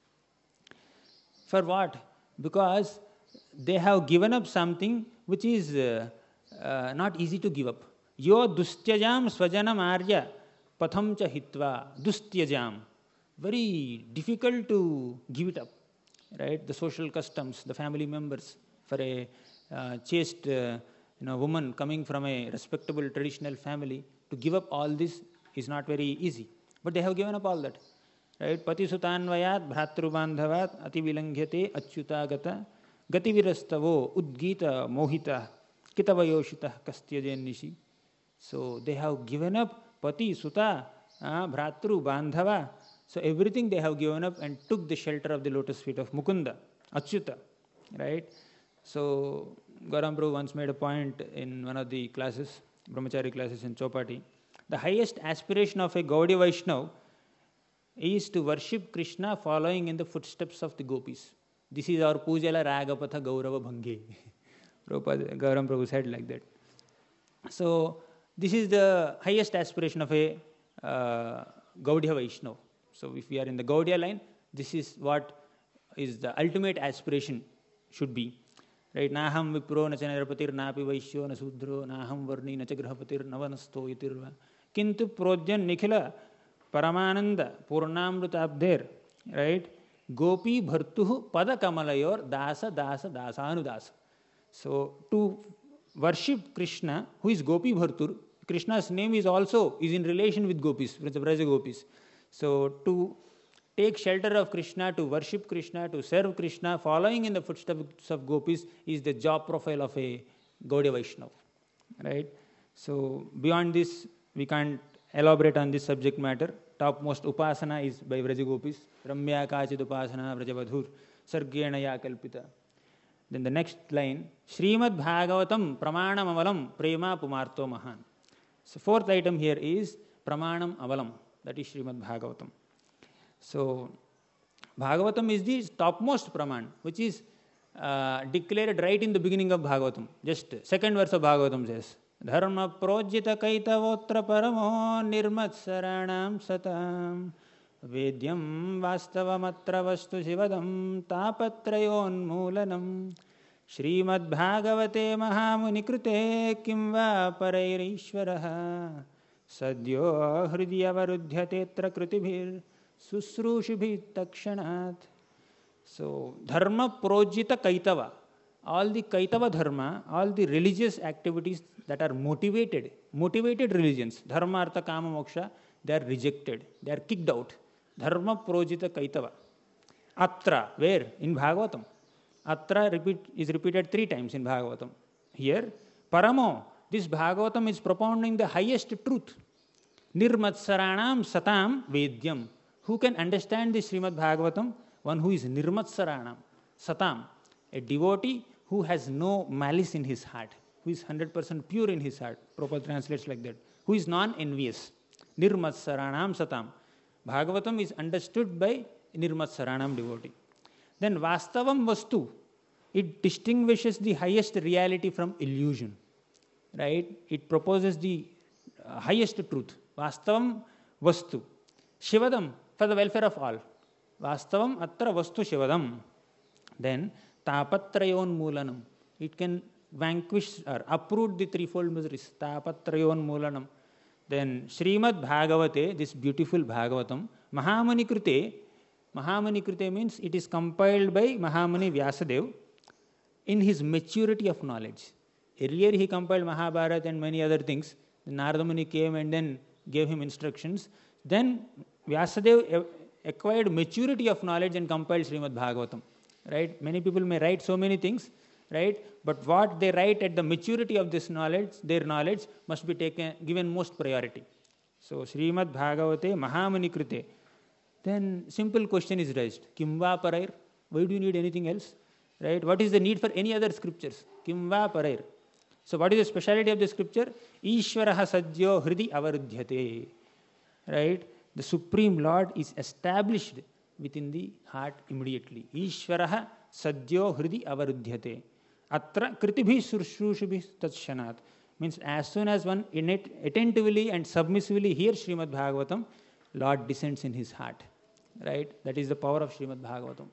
For what? Because they have given up something which is not easy to give up. Yo dustyajam swajanam arya patham cha hitva. Dustyajam. Very difficult to give it up. Right? The social customs, the family members. For a chaste woman coming from a respectable traditional family, to give up all this is not very easy. But they have given up all that. Right? Pati sutanvayat bhratrubandhavat ati vilanghyate achyutagata gati virastavo udgita mohita kitavayoshita kastyajen nishi. So they have given up pati, suta, bhratru, bandhava. So everything they have given up and took the shelter of the lotus feet of Mukunda, Achyuta. Right? So Garam Prabhu once made a point in one of the classes, Brahmachari classes in Chopati. The highest aspiration of a Gaudiya Vaishnava is to worship Krishna following in the footsteps of the gopis. This is our Pujala Ragapatha Gaurava Bhange. Garam Prabhu said like that. So this is the highest aspiration of a Gaudiya Vaishnava. So if we are in the Gaudiya line, this is what is the ultimate aspiration should be. Right? Naham vipro na chanarapatir napi vaishyo na sudro naham varni na chagrahapatir navanasto yitirva kintu prodyan nikhila paramananda purnamrutabdher. Right? Gopi Bhartuhu Pada Kamalayor Dasa Dasa Dasanudasa. So to worship Krishna, who is Gopi Bhartur, Krishna's name is in relation with gopis, with the Braja gopis. So to take shelter of Krishna, to worship Krishna, to serve Krishna, following in the footsteps of gopis is the job profile of a Gaudiya Vaishnava. Right? So beyond this, we can't elaborate on this subject matter. Topmost upasana is by Vraja gopis. Ramya Kachid upasana Vrajavadhur Sargena Ya Kalpita. Then the next line, Srimad Bhagavatam Pramanam Avalam Prema Pumarto Mahan. So fourth item here is Pramanam Avalam. That is Srimad Bhagavatam. So Bhagavatam is the topmost Praman, which is declared right in the beginning of Bhagavatam. Just second verse of Bhagavatam says, Dharma projita kaitavotra paramo nirmatsaranam satam vedyam vastavamatra vastu shivadam tapatrayon mulanam Srimad Bhagavate Mahamunikrute kim va parairishvaraha sadyo hridyavarudhyatetra kritibhir susrushibhi takshanat. So, dharma projita kaitava. All the kaitava dharma, all the religious activities that are motivated religions, dharma, artha, kama, moksha, they are rejected, they are kicked out. Dharma projita kaitava. Atra, where? In Bhagavatam. Atra is repeated 3 times in Bhagavatam. Here, paramo, this Bhagavatam is propounding the highest truth. Nirmatsaranam satam vedyam. Who can understand this Srimad Bhagavatam? One who is nirmatsaranam, satam, a devotee who has no malice in his heart, who is 100% pure in his heart. Prabhupada translates like that. Who is non-envious. Nirmatsaranam satam. Bhagavatam is understood by nirmatsaranam devotee. Then vastavam vastu. It distinguishes the highest reality from illusion. Right? It proposes the highest truth. Vastavam vastu. Shivadam, for the welfare of all. Vastavam atra vastu shivadam. Then tapatrayon mulanam. It can vanquish or uproot the threefold miseries. Tapatrayon mulanam. Then Srimad Bhagavate, this beautiful Bhagavatam, Mahamuni Krite means it is compiled by Mahamuni Vyasadev in his maturity of knowledge. Earlier he compiled Mahabharata and many other things. Narada Muni came and then gave him instructions. Then Vyasadev acquired maturity of knowledge and compiled Srimad Bhagavatam. Right? Many people may write so many things, right? But what they write at the maturity of this knowledge, their knowledge must be given most priority. So Srimad Bhagavate Mahamuni Krite. Then simple question is raised. Kimva parair? Why do you need anything else? Right? What is the need for any other scriptures? Kimva parair. So what is the speciality of the scripture? Ishvaraha sadyo hridi avarudhyate. Right? The Supreme Lord is established within the heart immediately. Ishvaraha sadyo hridi avarudhyate. Atra kritibhi surshrushibhi tatshanat. Means as soon as one attentively and submissively hears Srimad Bhagavatam, Lord descends in his heart. Right? That is the power of Srimad Bhagavatam.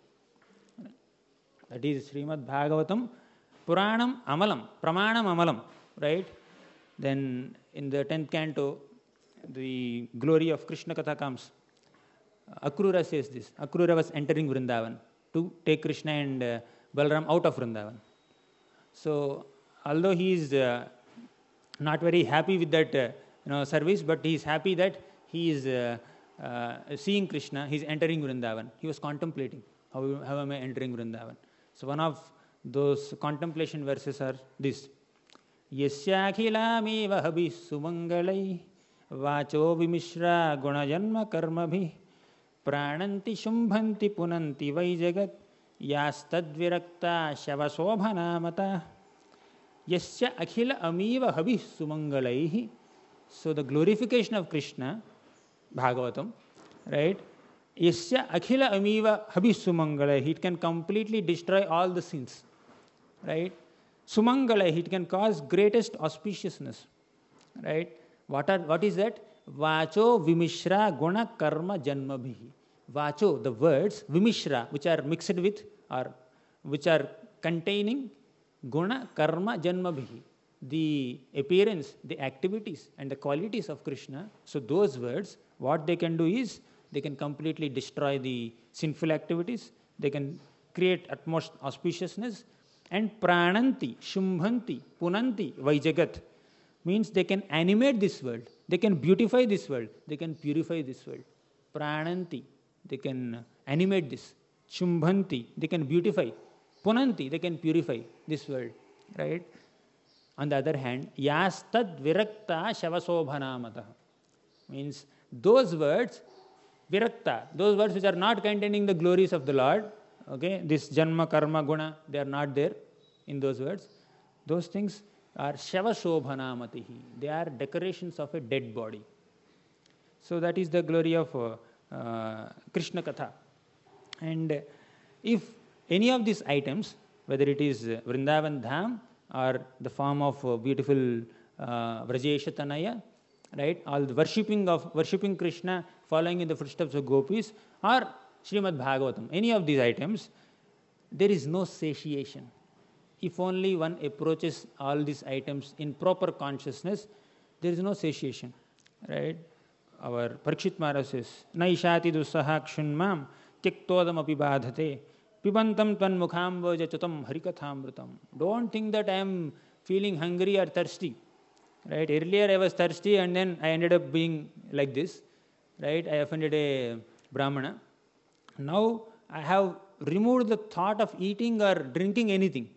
That is Srimad Bhagavatam Puranam Amalam, Pramanam Amalam. Right? Then in the 10th canto, the glory of Krishna Katha comes. Akrura says this. Akrura was entering Vrindavan to take Krishna and Balaram out of Vrindavan. So, although he is not very happy with that service, but he is happy that he is seeing Krishna, he is entering Vrindavan. He was contemplating, how am I entering Vrindavan? So, one of those contemplation verses are this. Yasyakhilam vahabhi sumangalai vacho vimishra gunajanma karmabhi prananti shumbhanti punanti vaijagat yastadvirakta shavasobhanamata yasya akhila amiva habhi sumangalaihi. So the glorification of Krishna, Bhagavatam, right? Yasya akhila amiva habhi sumangalaihi. It can completely destroy all the sins, right? Sumangalaihi, it can cause greatest auspiciousness, right? What is that? Vacho vimishra guna karma janmabhihi. Vacho, the words, vimishra, which are mixed with or which are containing guna karma janmabhihi, the appearance, the activities and the qualities of Krishna. So those words, what they can do is they can completely destroy the sinful activities, they can create utmost auspiciousness, and prananti, shumbhanti, punanti, vaijagat, means they can animate this world, they can beautify this world, they can purify this world. Prananti, they can animate this. Shumbhanti, they can beautify. Punanti, they can purify this world, right? On the other hand, yastad virakta shavasobhanamata, means those words, virakta, those words which are not containing the glories of the Lord, okay, this janma, karma, guna, they are not there in those words. Those things are shavashobhanamatihi, they are decorations of a dead body. So that is the glory of Krishna Katha. And if any of these items, whether it is Vrindavan Dham or the form of beautiful Vrajesha Tanaya, right, all the worshipping Krishna, following in the footsteps of gopis, or Srimad Bhagavatam, any of these items, there is no satiation. If only one approaches all these items in proper consciousness, there is no satiation, right? Our Parikshit Maharaj says, Naishati dusaha kshunmam tyaktodam api badhate pibantam tvan mukhamboja chutam harikathamrutam. Don't think that I am feeling hungry or thirsty, right? Earlier I was thirsty and then I ended up being like this, right? I offended a Brahmana. Now I have removed the thought of eating or drinking anything.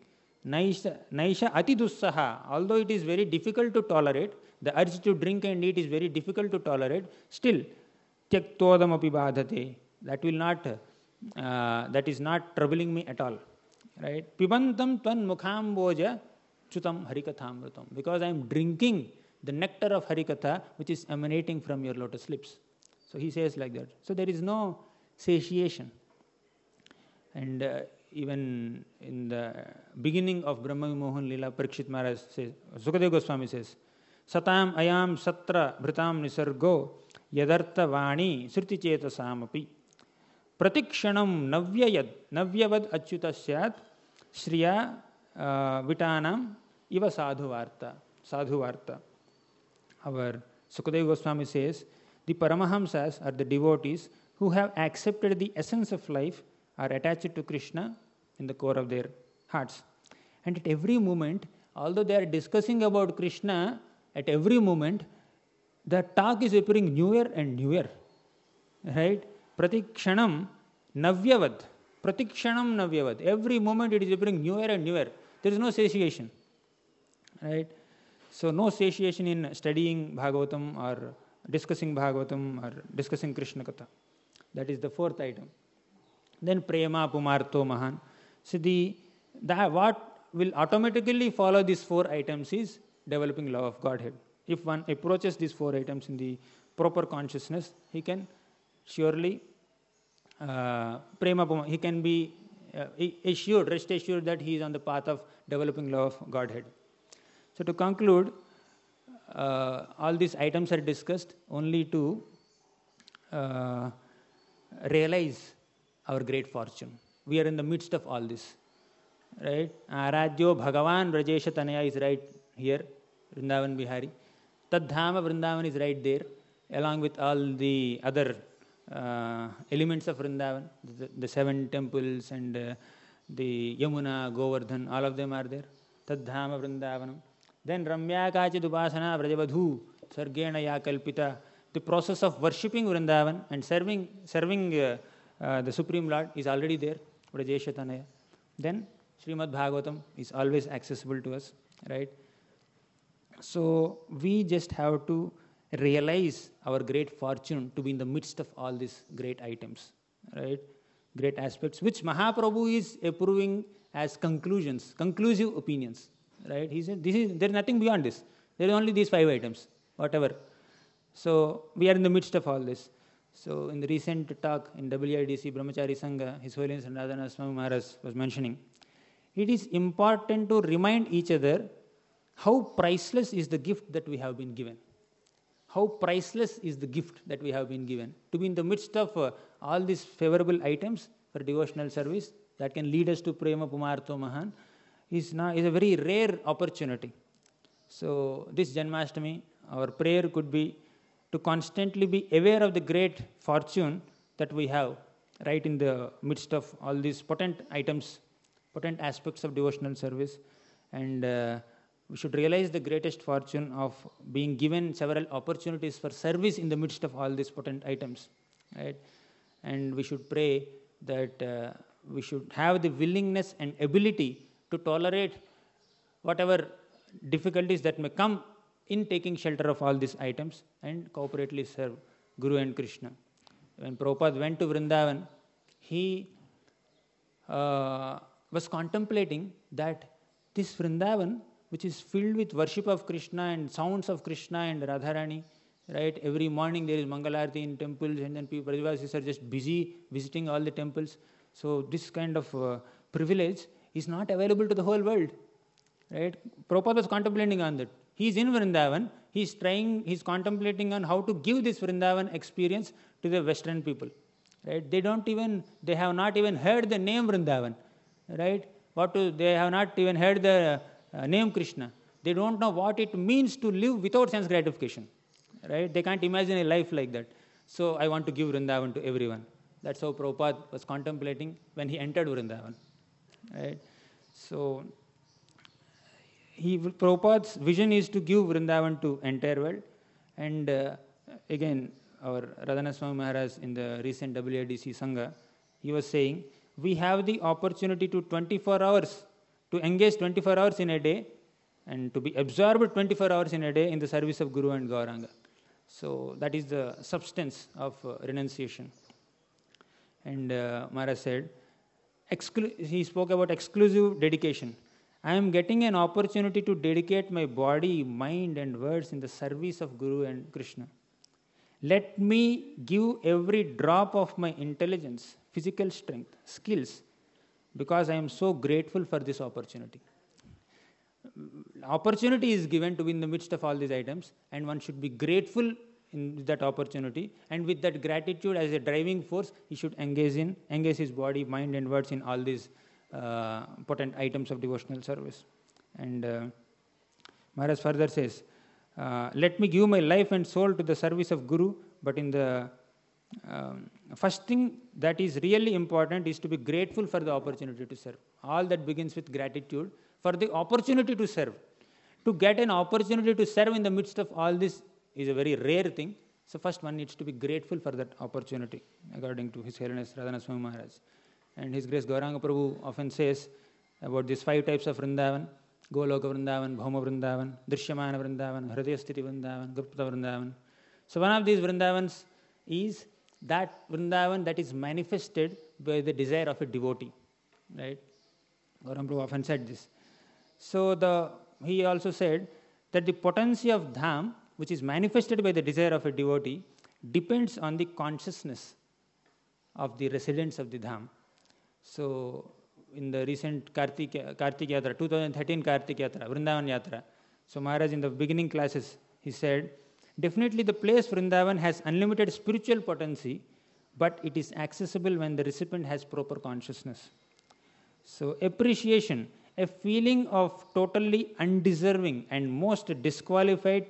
Naisha ati dussaha, although it is very difficult to tolerate, the urge to drink and eat is very difficult to tolerate, still, tyaktodam api badhate, that will not, that is not troubling me at all, right? Pibantam tvan mukhamboja chutam harikathamrutam, because I am drinking the nectar of Harikatha which is emanating from your lotus lips. So he says like that. So there is no satiation. And even in the beginning of Brahma Vimohan Leela, Parikshit Maharaj says, Sukadeva Goswami says, Satam ayam satra bhritam nisargo yadartha vani sriti chetasam api pratikshanam navyavad achyuta syat shriya vitanam iva sadhu varta. Our Sukadeva Goswami says, the Paramahamsas are the devotees who have accepted the essence of life, are attached to Krishna in the core of their hearts. And at every moment, although they are discussing about Krishna, at every moment, the talk is appearing newer and newer. Right? Pratikshanam navyavad. Pratikshanam navyavad. Every moment it is appearing newer and newer. There is no satiation. Right? So no satiation in studying Bhagavatam or discussing Bhagavatam or discussing Krishna Katha. That is the fourth item. Then prema pumarto mahan. So what will automatically follow these four items is developing love of Godhead. If one approaches these four items in the proper consciousness, he can surely he can be rest assured that he is on the path of developing love of Godhead. So to conclude, all these items are discussed only to realize our great fortune. We are in the midst of all this, right? Aradhyo Bhagavan Vrajesha Tanaya is right here, Vrindavan Bihari. Tadhama Vrindavan is right there, along with all the other elements of Vrindavan, the 7 temples and the Yamuna, Govardhan, all of them are there. Tadhama Vrindavanam. Then Ramya Kachid Upasana Vrajavadhu Sargena Ya Kalpita. The process of worshipping Vrindavan and serving the Supreme Lord is already there, Vrajesha Tanaya. Then Srimad Bhagavatam is always accessible to us, right? So we just have to realize our great fortune to be in the midst of all these great items, right? Great aspects, which Mahaprabhu is approving as conclusive opinions, right? He said, there is nothing beyond this. There are only these 5 items, whatever. So we are in the midst of all this. So in the recent talk in WIDC Brahmachari Sangha, His Holiness Radhana Swami Maharaj was mentioning, it is important to remind each other how priceless is the gift that we have been given. How priceless is the gift that we have been given. To be in the midst of all these favorable items for devotional service that can lead us to Prema Pumartho Mahan is a very rare opportunity. So this Janmashtami, our prayer could be to constantly be aware of the great fortune that we have right in the midst of all these potent items, potent aspects of devotional service. And we should realize the greatest fortune of being given several opportunities for service in the midst of all these potent items, right? And we should pray that we should have the willingness and ability to tolerate whatever difficulties that may come in taking shelter of all these items and cooperatively serve Guru and Krishna. When Prabhupada went to Vrindavan, he was contemplating that this Vrindavan, which is filled with worship of Krishna and sounds of Krishna and Radharani, right? Every morning there is Mangalarti in temples, and then people, Brajavasis are just busy visiting all the temples. So this kind of privilege is not available to the whole world, right? Prabhupada was contemplating on that. He is in Vrindavan. He's contemplating on how to give this Vrindavan experience to the Western people, right? They have not even heard the name Vrindavan, right? They have not even heard the name Krishna. They don't know what it means to live without sense gratification, right? They can't imagine a life like that. So I want to give Vrindavan to everyone. That's how Prabhupada was contemplating when he entered Vrindavan, right? So Prabhupada's vision is to give Vrindavan to entire world. And again, our Radhana Swami Maharaj in the recent WADC Sangha, he was saying, we have the opportunity to 24 hours, to engage 24 hours in a day and to be absorbed 24 hours in a day in the service of Guru and Gauranga. So that is the substance of renunciation. And Maharaj said, he spoke about exclusive dedication. I am getting an opportunity to dedicate my body, mind and words in the service of Guru and Krishna. Let me give every drop of my intelligence, physical strength, skills, because I am so grateful for this opportunity. Opportunity is given to be in the midst of all these items, and one should be grateful in that opportunity, and with that gratitude as a driving force, he should engage his body, mind and words in all these potent items of devotional service. And Maharaj further says, let me give my life and soul to the service of Guru, but in the first thing that is really important is to be grateful for the opportunity to serve. All that begins with gratitude for the opportunity to serve. To get an opportunity to serve in the midst of all this is a very rare thing. So first one needs to be grateful for that opportunity, according to His Holiness Radhana Swami Maharaj. And His Grace Gauranga Prabhu often says about these 5 types of Vrindavan: Goloka Vrindavan, Bhauma Vrindavan, Drishyamana Vrindavan, Hridayasthiti Vrindavan, Gupta Vrindavan. So one of these Vrindavans is that Vrindavan that is manifested by the desire of a devotee, right? Gauranga Prabhu often said this. So he also said that the potency of Dham, which is manifested by the desire of a devotee, depends on the consciousness of the residents of the Dham. So in the recent Kartik Yatra, 2013 Kartik Yatra, Vrindavan Yatra, so Maharaj in the beginning classes, he said, definitely the place Vrindavan has unlimited spiritual potency, but it is accessible when the recipient has proper consciousness. So appreciation, a feeling of totally undeserving and most disqualified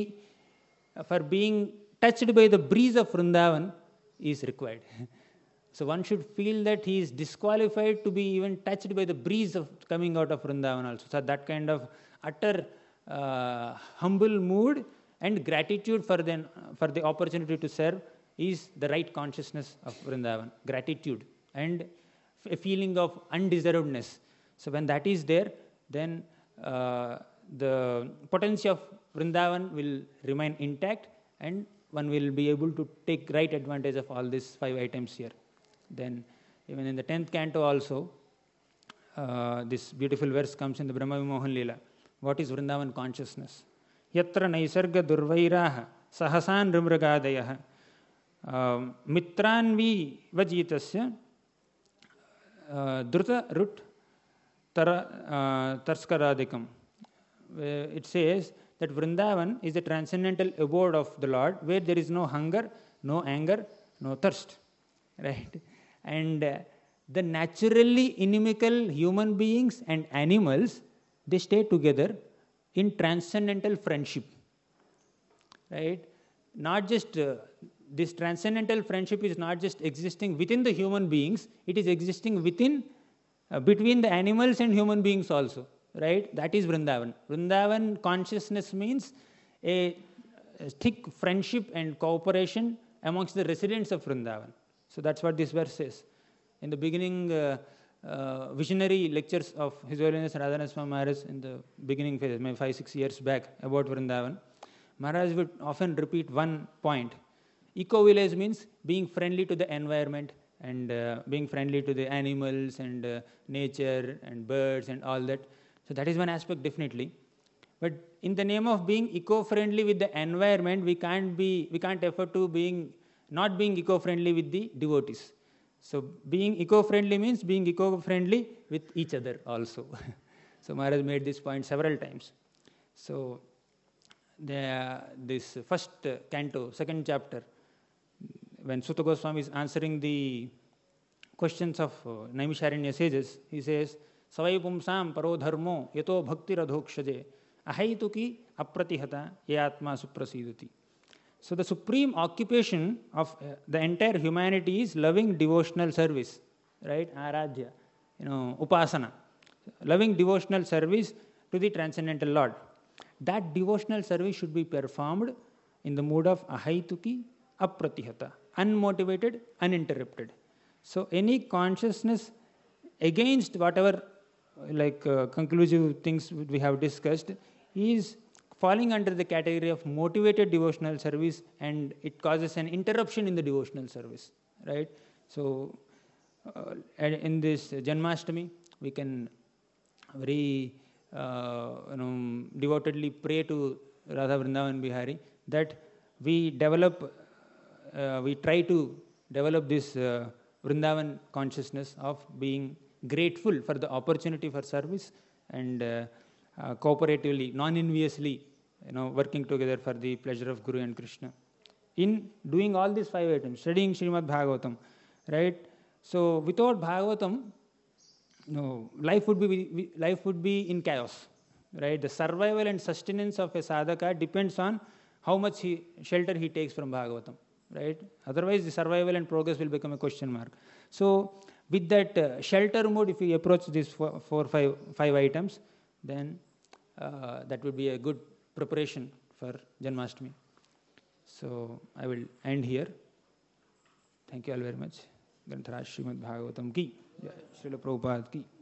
for being touched by the breeze of Vrindavan is required. So one should feel that he is disqualified to be even touched by the breeze of coming out of Vrindavan also. So that kind of utter humble mood and gratitude for the opportunity to serve is the right consciousness of Vrindavan. Gratitude and a feeling of undeservedness. So when that is there, then the potency of Vrindavan will remain intact, and one will be able to take right advantage of all these 5 items here. Then even in the 10th canto also, this beautiful verse comes in the Brahma Vimohan Leela. What is Vrindavan consciousness? Yatra naisarga durvairaha sahasan rimragadayah mitranvi vajitasya druta rut tarskaradikam. It says that Vrindavan is the transcendental abode of the Lord, where there is no hunger, no anger, no thirst. Right? And the naturally inimical human beings and animals, they stay together in transcendental friendship. Right? not just this transcendental friendship is not just existing within the human beings, it is existing within between the animals and human beings also, right? That is Vrindavan. Vrindavan consciousness means a thick friendship and cooperation amongst the residents of Vrindavan. So that's what this verse says. In the beginning visionary lectures of His Holiness Radharani Swami Maharaj in the beginning phase, maybe 5-6 years back, about Vrindavan, Maharaj would often repeat one point. Eco-village means being friendly to the environment and being friendly to the animals and nature and birds and all that. So that is one aspect definitely. But in the name of being eco-friendly with the environment, we can't afford to not being eco-friendly with the devotees. So being eco-friendly means being eco-friendly with each other also. So Maharaj made this point several times. So this first canto, second chapter, when Sutta Goswami is answering the questions of Naimisharanya sages, he says, Savai pumsam paro dharmo yato bhakti radhokshaje ahaituki apratihata ye atma suprasidati. So the supreme occupation of the entire humanity is loving devotional service, right? Aradhya, upasana, loving devotional service to the transcendental Lord. That devotional service should be performed in the mood of ahaituki apratihata, unmotivated, uninterrupted. So any consciousness against whatever conclusive things we have discussed is falling under the category of motivated devotional service, and it causes an interruption in the devotional service, right? So in this Janmashtami, we can very devotedly pray to Radha Vrindavan Bihari that we try to develop this Vrindavan consciousness of being grateful for the opportunity for service and cooperatively, non-enviously, working together for the pleasure of Guru and Krishna. In doing all these 5 items, studying Srimad Bhagavatam, right? So without Bhagavatam, life would be in chaos, right? The survival and sustenance of a sadhaka depends on how much shelter he takes from Bhagavatam, right? Otherwise, the survival and progress will become a question mark. So with that shelter mode, if we approach these 5 items, then that would be a good preparation for Janmashtami. So I will end here. Thank you all very much. Grantaraj Srimad Bhagavatam ki, Srila Prabhupada ki.